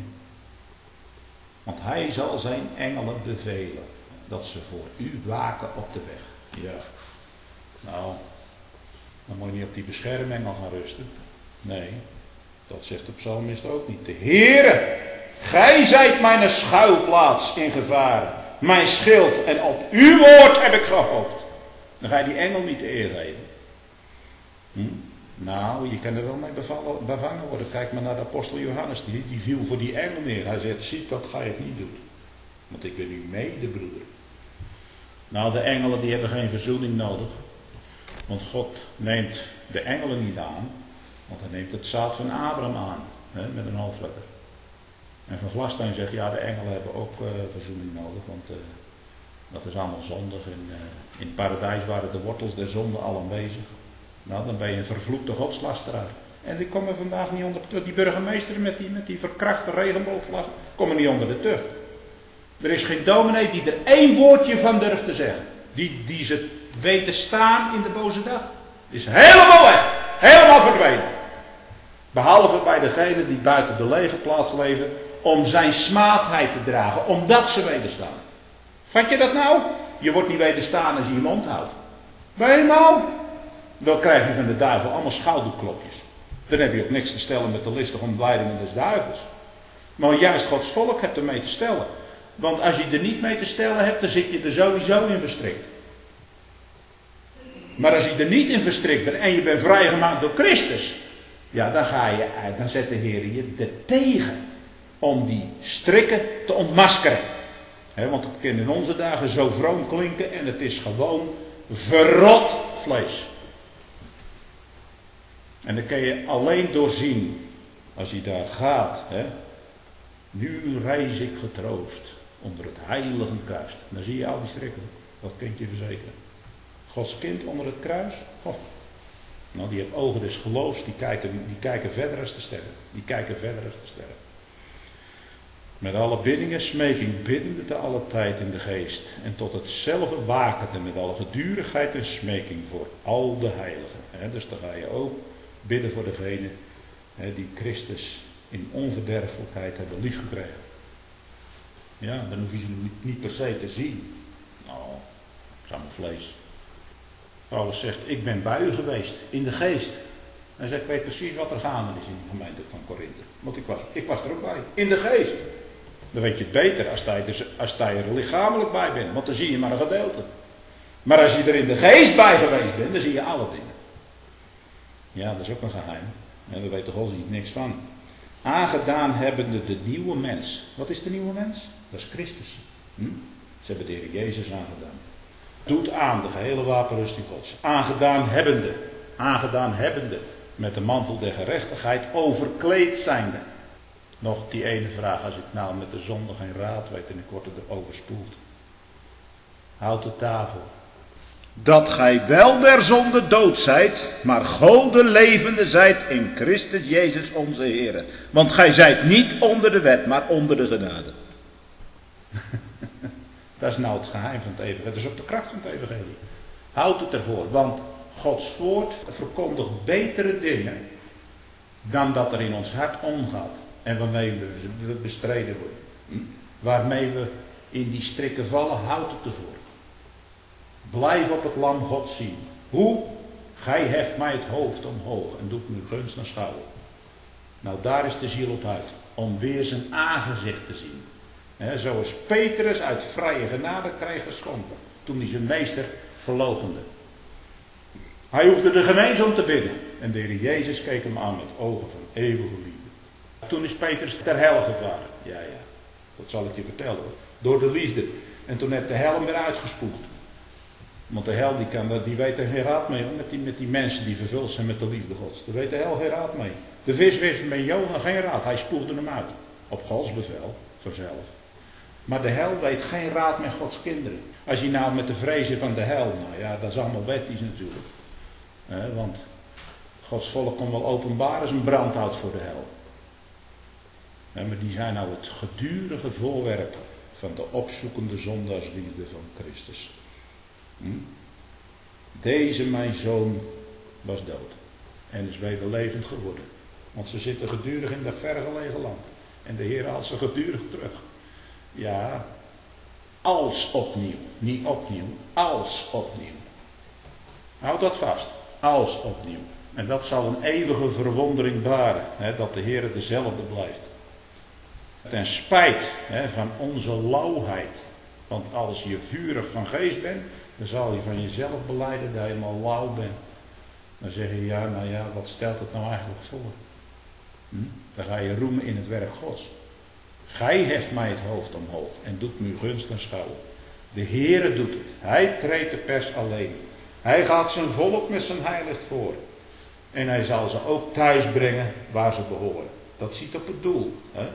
Want hij zal zijn engelen bevelen. Dat ze voor u waken op de weg. Ja. Nou. Dan moet je niet op die beschermengel gaan rusten. Nee, dat zegt de psalmist ook niet. De Heere, gij zijt mijn schuilplaats in gevaar. Mijn schild en op uw woord heb ik gehoopt. Dan ga je die engel niet de eer geven. Hm? Nou, je kan er wel mee bevallen, bevangen worden. Kijk maar naar de apostel Johannes. Die, die viel voor die engel neer. Hij zegt, ziet dat ga je het niet doen. Want ik ben uw medebroeder. Nou, de engelen die hebben geen verzoening nodig. Want God neemt de engelen niet aan, want hij neemt het zaad van Abraham aan, hè, met een hoofdletter. En Van Vlastein zegt, ja, de engelen hebben ook uh, verzoening nodig, want uh, dat is allemaal zondig. En, uh, in het paradijs waren de wortels der zonde al aanwezig. Nou, dan ben je een vervloekte godslasteraar. En die komen vandaag niet onder de tucht. Die burgemeester met die, met die verkrachte regenboogvlag, komen niet onder de tucht. Er is geen dominee die er één woordje van durft te zeggen. Die, die ze weten staan in de boze dag. Is helemaal weg. Helemaal verdwenen. Behalve bij degenen die buiten de legerplaats leven. Om zijn smaadheid te dragen. Omdat ze wederstaan. Vat je dat nou? Je wordt niet wederstaan als je je mond houdt. Ben je nou? Dan krijg je van de duivel allemaal schouderklopjes. Dan heb je ook niks te stellen met de listige ontleidingen des duivels. Maar juist Gods volk hebt ermee te stellen. Want als je er niet mee te stellen hebt, dan zit je er sowieso in verstrikt. Maar als je er niet in verstrikt bent en je bent vrijgemaakt door Christus, ja, dan ga je uit, dan zet de Heer je er tegen om die strikken te ontmaskeren. He, want het kan in onze dagen zo vroom klinken en het is gewoon verrot vlees. En dan kun je alleen doorzien, als je daar gaat, he, nu reis ik getroost onder het heilige kruis. Dan zie je al die strikken, dat kan ik je verzekeren. Gods kind onder het kruis, oh. Nou, die heeft ogen des geloofs, die kijken, die kijken verder als de sterren. Die kijken verder als de sterren. Met alle biddingen, smeking, biddende te alle tijd in de geest. En tot hetzelfde wakende met alle gedurigheid en smeking voor al de heiligen. He, dus dan ga je ook bidden voor degene he, die Christus in onverderfelijkheid hebben liefgekregen. Ja, dan hoef je ze niet, niet per se te zien. Nou, dat is allemaal vlees. Paulus zegt, ik ben bij u geweest, in de geest. Hij zegt, ik weet precies wat er gaande is in de gemeente van Korinthe. Want ik was, ik was er ook bij, in de geest. Dan weet je het beter als je, er, als je er lichamelijk bij bent, want dan zie je maar een gedeelte. Maar als je er in de geest bij geweest bent, dan zie je alle dingen. Ja, dat is ook een geheim. Ja, daar weet de godsdienst niks van. Aangedaan hebbende de nieuwe mens. Wat is de nieuwe mens? Dat is Christus. Hm? Ze hebben de Heer Jezus aangedaan. Doet aan de gehele wapenrusting Gods. Aangedaan hebbende. Aangedaan hebbende. Met de mantel der gerechtigheid overkleed zijnde. Nog die ene vraag. Als ik nou met de zonde geen raad weet en ik word er overspoeld. Houd de tafel. Dat gij wel der zonde dood zijt, maar Gode levende zijt in Christus Jezus onze Heer. Want gij zijt niet onder de wet, maar onder de genade. Dat is nou het geheim van het evangelie. Dat is ook de kracht van het evangelie. Houd het ervoor, want Gods woord verkondigt betere dingen dan dat er in ons hart omgaat. En waarmee we bestreden worden. Hm? Waarmee we in die strikken vallen, houd het ervoor. Blijf op het lam God zien. Hoe? Gij heft mij het hoofd omhoog en doet me gunst naar schouwen. Nou, daar is de ziel op uit. Om weer zijn aangezicht te zien. He, zoals Petrus uit vrije genade kreeg geschonken. Toen hij zijn meester verloochende. Hij hoefde er geen eens om te bidden. En de Heer Jezus keek hem aan met ogen van eeuwige liefde. Toen is Petrus ter hel gevaren. Ja, ja. Dat zal ik je vertellen. Door de liefde. En toen heeft de hel hem weer uitgespoegd. Want de hel die, kan, die weet er geen raad mee. Met die, met die mensen die vervuld zijn met de liefde Gods. Daar weet de hel geen raad mee. De vis wist met Jona geen raad. Hij spoegde hem uit. Op Gods bevel. Vanzelf. Maar de hel weet geen raad met Gods kinderen. Als je nou met de vrezen van de hel. Nou ja, dat is allemaal wettisch natuurlijk. He, want Gods volk kon wel openbaar als een brandhout voor de hel. He, maar die zijn nou het gedurige voorwerp van de opzoekende zondaarsliefde van Christus. Hm? Deze mijn zoon was dood. En is weder levend geworden. Want ze zitten gedurig in dat vergelegen land. En de Heer haalt ze gedurig terug. Ja, als opnieuw. Niet opnieuw, als opnieuw. Houd dat vast. Als opnieuw. En dat zal een eeuwige verwondering baren. Hè, dat de Heer dezelfde blijft. Ten spijt hè, van onze lauwheid. Want als je vurig van geest bent, dan zal je van jezelf belijden dat je helemaal lauw bent. Dan zeg je, ja, nou ja, wat stelt het nou eigenlijk voor? Hm? Dan ga je roemen in het werk Gods. Gij heft mij het hoofd omhoog en doet me gunst en schouwen. De Heere doet het. Hij treedt de pers alleen. Hij gaat zijn volk met zijn heiligt voor. En hij zal ze ook thuis brengen waar ze behoren. Dat ziet op het doel. Hè?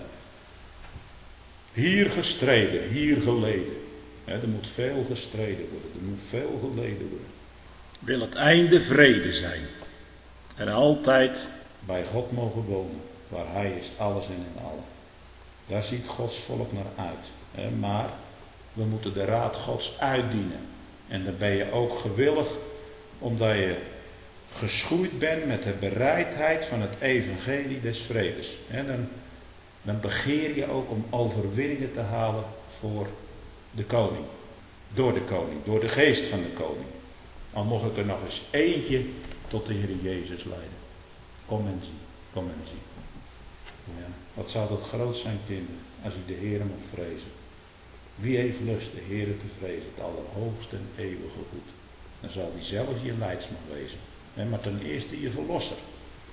Hier gestreden, hier geleden. Hè, er moet veel gestreden worden. Er moet veel geleden worden. Wil het einde vrede zijn. En altijd bij God mogen wonen. Waar hij is alles en in allen. Daar ziet Gods volk naar uit. Hè? Maar we moeten de raad Gods uitdienen. En dan ben je ook gewillig. Omdat je geschoeid bent met de bereidheid van het evangelie des vredes. Hè? Dan, dan begeer je ook om overwinningen te halen voor de koning. Door de koning. Door de geest van de koning. Al mocht ik er nog eens eentje tot de Heer Jezus leiden. Kom en zie. Kom en zie. Ja, wat zou dat groot zijn, kinderen, als ik de Heer moet vrezen. Wie heeft lust de Heer te vrezen, het allerhoogste en eeuwige goed. Dan zal die zelf je leidsman wezen. Hè, maar ten eerste je verlosser.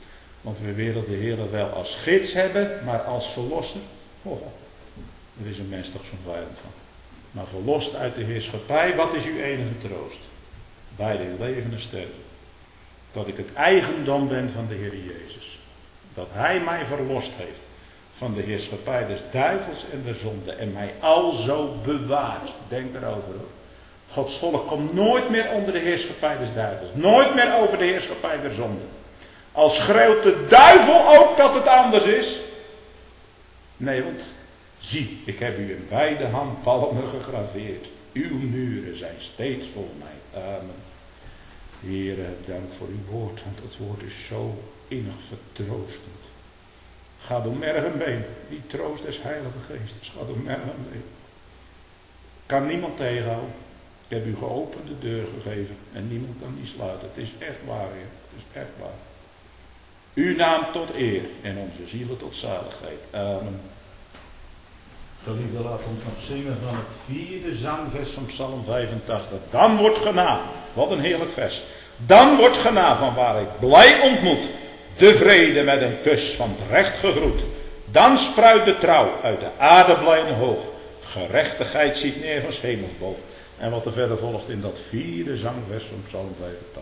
Want we willen de Heer wel als gids hebben, maar als verlosser, oh, er is een mens toch zo'n vijand van. Maar verlost uit de heerschappij, wat is uw enige troost? Beide in leven en sterven. Dat ik het eigendom ben van de Heer Jezus. Dat Hij mij verlost heeft van de heerschappij des duivels en der zonde. En mij alzo bewaart. Denk erover hoor. Gods volk komt nooit meer onder de heerschappij des duivels. Nooit meer over de heerschappij der zonde. Al schreeuwt de duivel ook dat het anders is. Nee, want zie, ik heb u in beide handpalmen gegraveerd. Uw muren zijn steeds vol mij. Amen. Heere, dank voor uw woord, want het woord is zo innig vertroostend. Ga door merg en been, die troost des Heilige Geestes, ga door merg en been. Kan niemand tegenhouden. Ik heb u geopende deur gegeven en niemand kan die sluiten. Het is echt waar, Heer. Het is echt waar. Uw naam tot eer en onze zielen tot zaligheid. Amen. Geliefde, laat ons nog zingen van het vierde zangvers van Psalm vijfentachtig. Dan wordt genade. Wat een heerlijk vers. Dan wordt genade van waar ik blij ontmoet. De vrede met een kus van het recht gegroet. Dan spruit de trouw uit de aarde blij omhoog. Gerechtigheid ziet neer van 's hemels boven. En wat er verder volgt in dat vierde zangvers van Psalm vijfentachtig.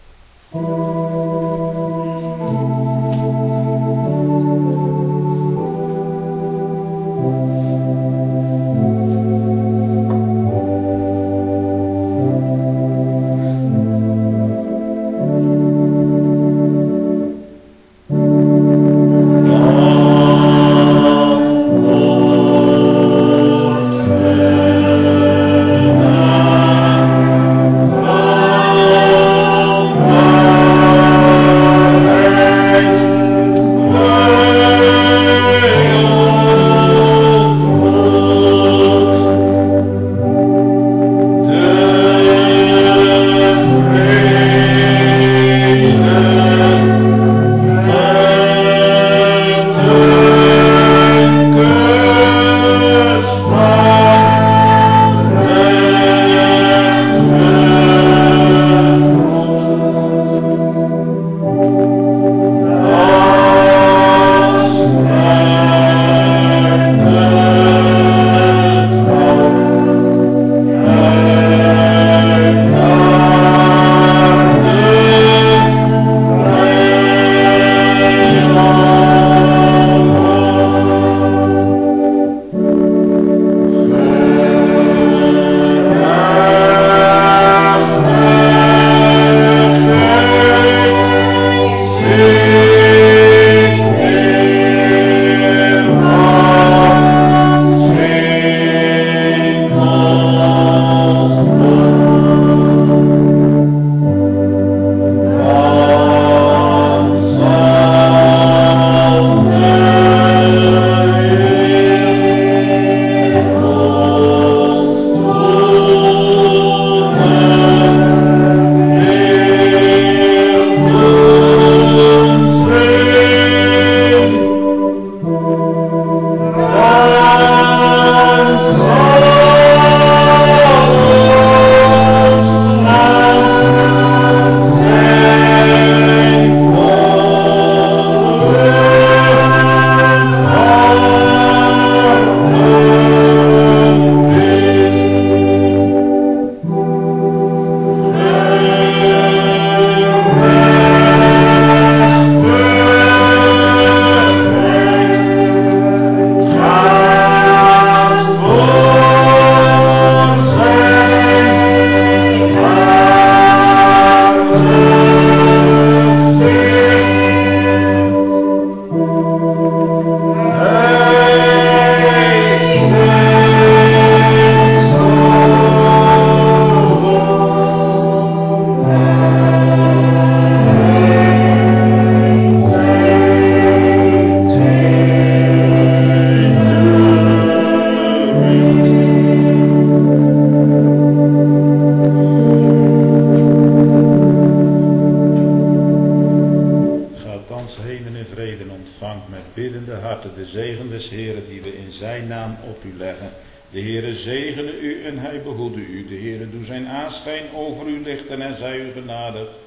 De Heere zegene u en hij behoede u. De Heere doe zijn aanschijn over u lichten en zij u genadig.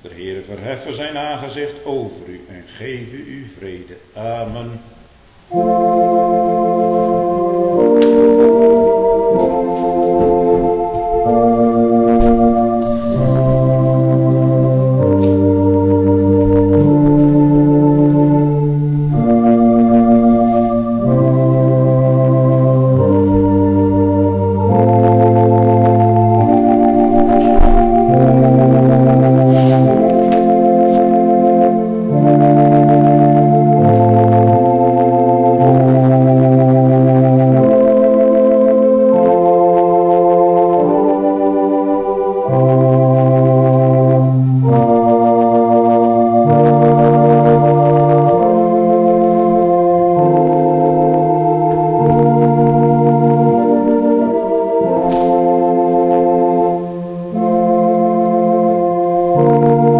De Heere verheffen zijn aangezicht over u en geven u vrede. Amen. Thank you.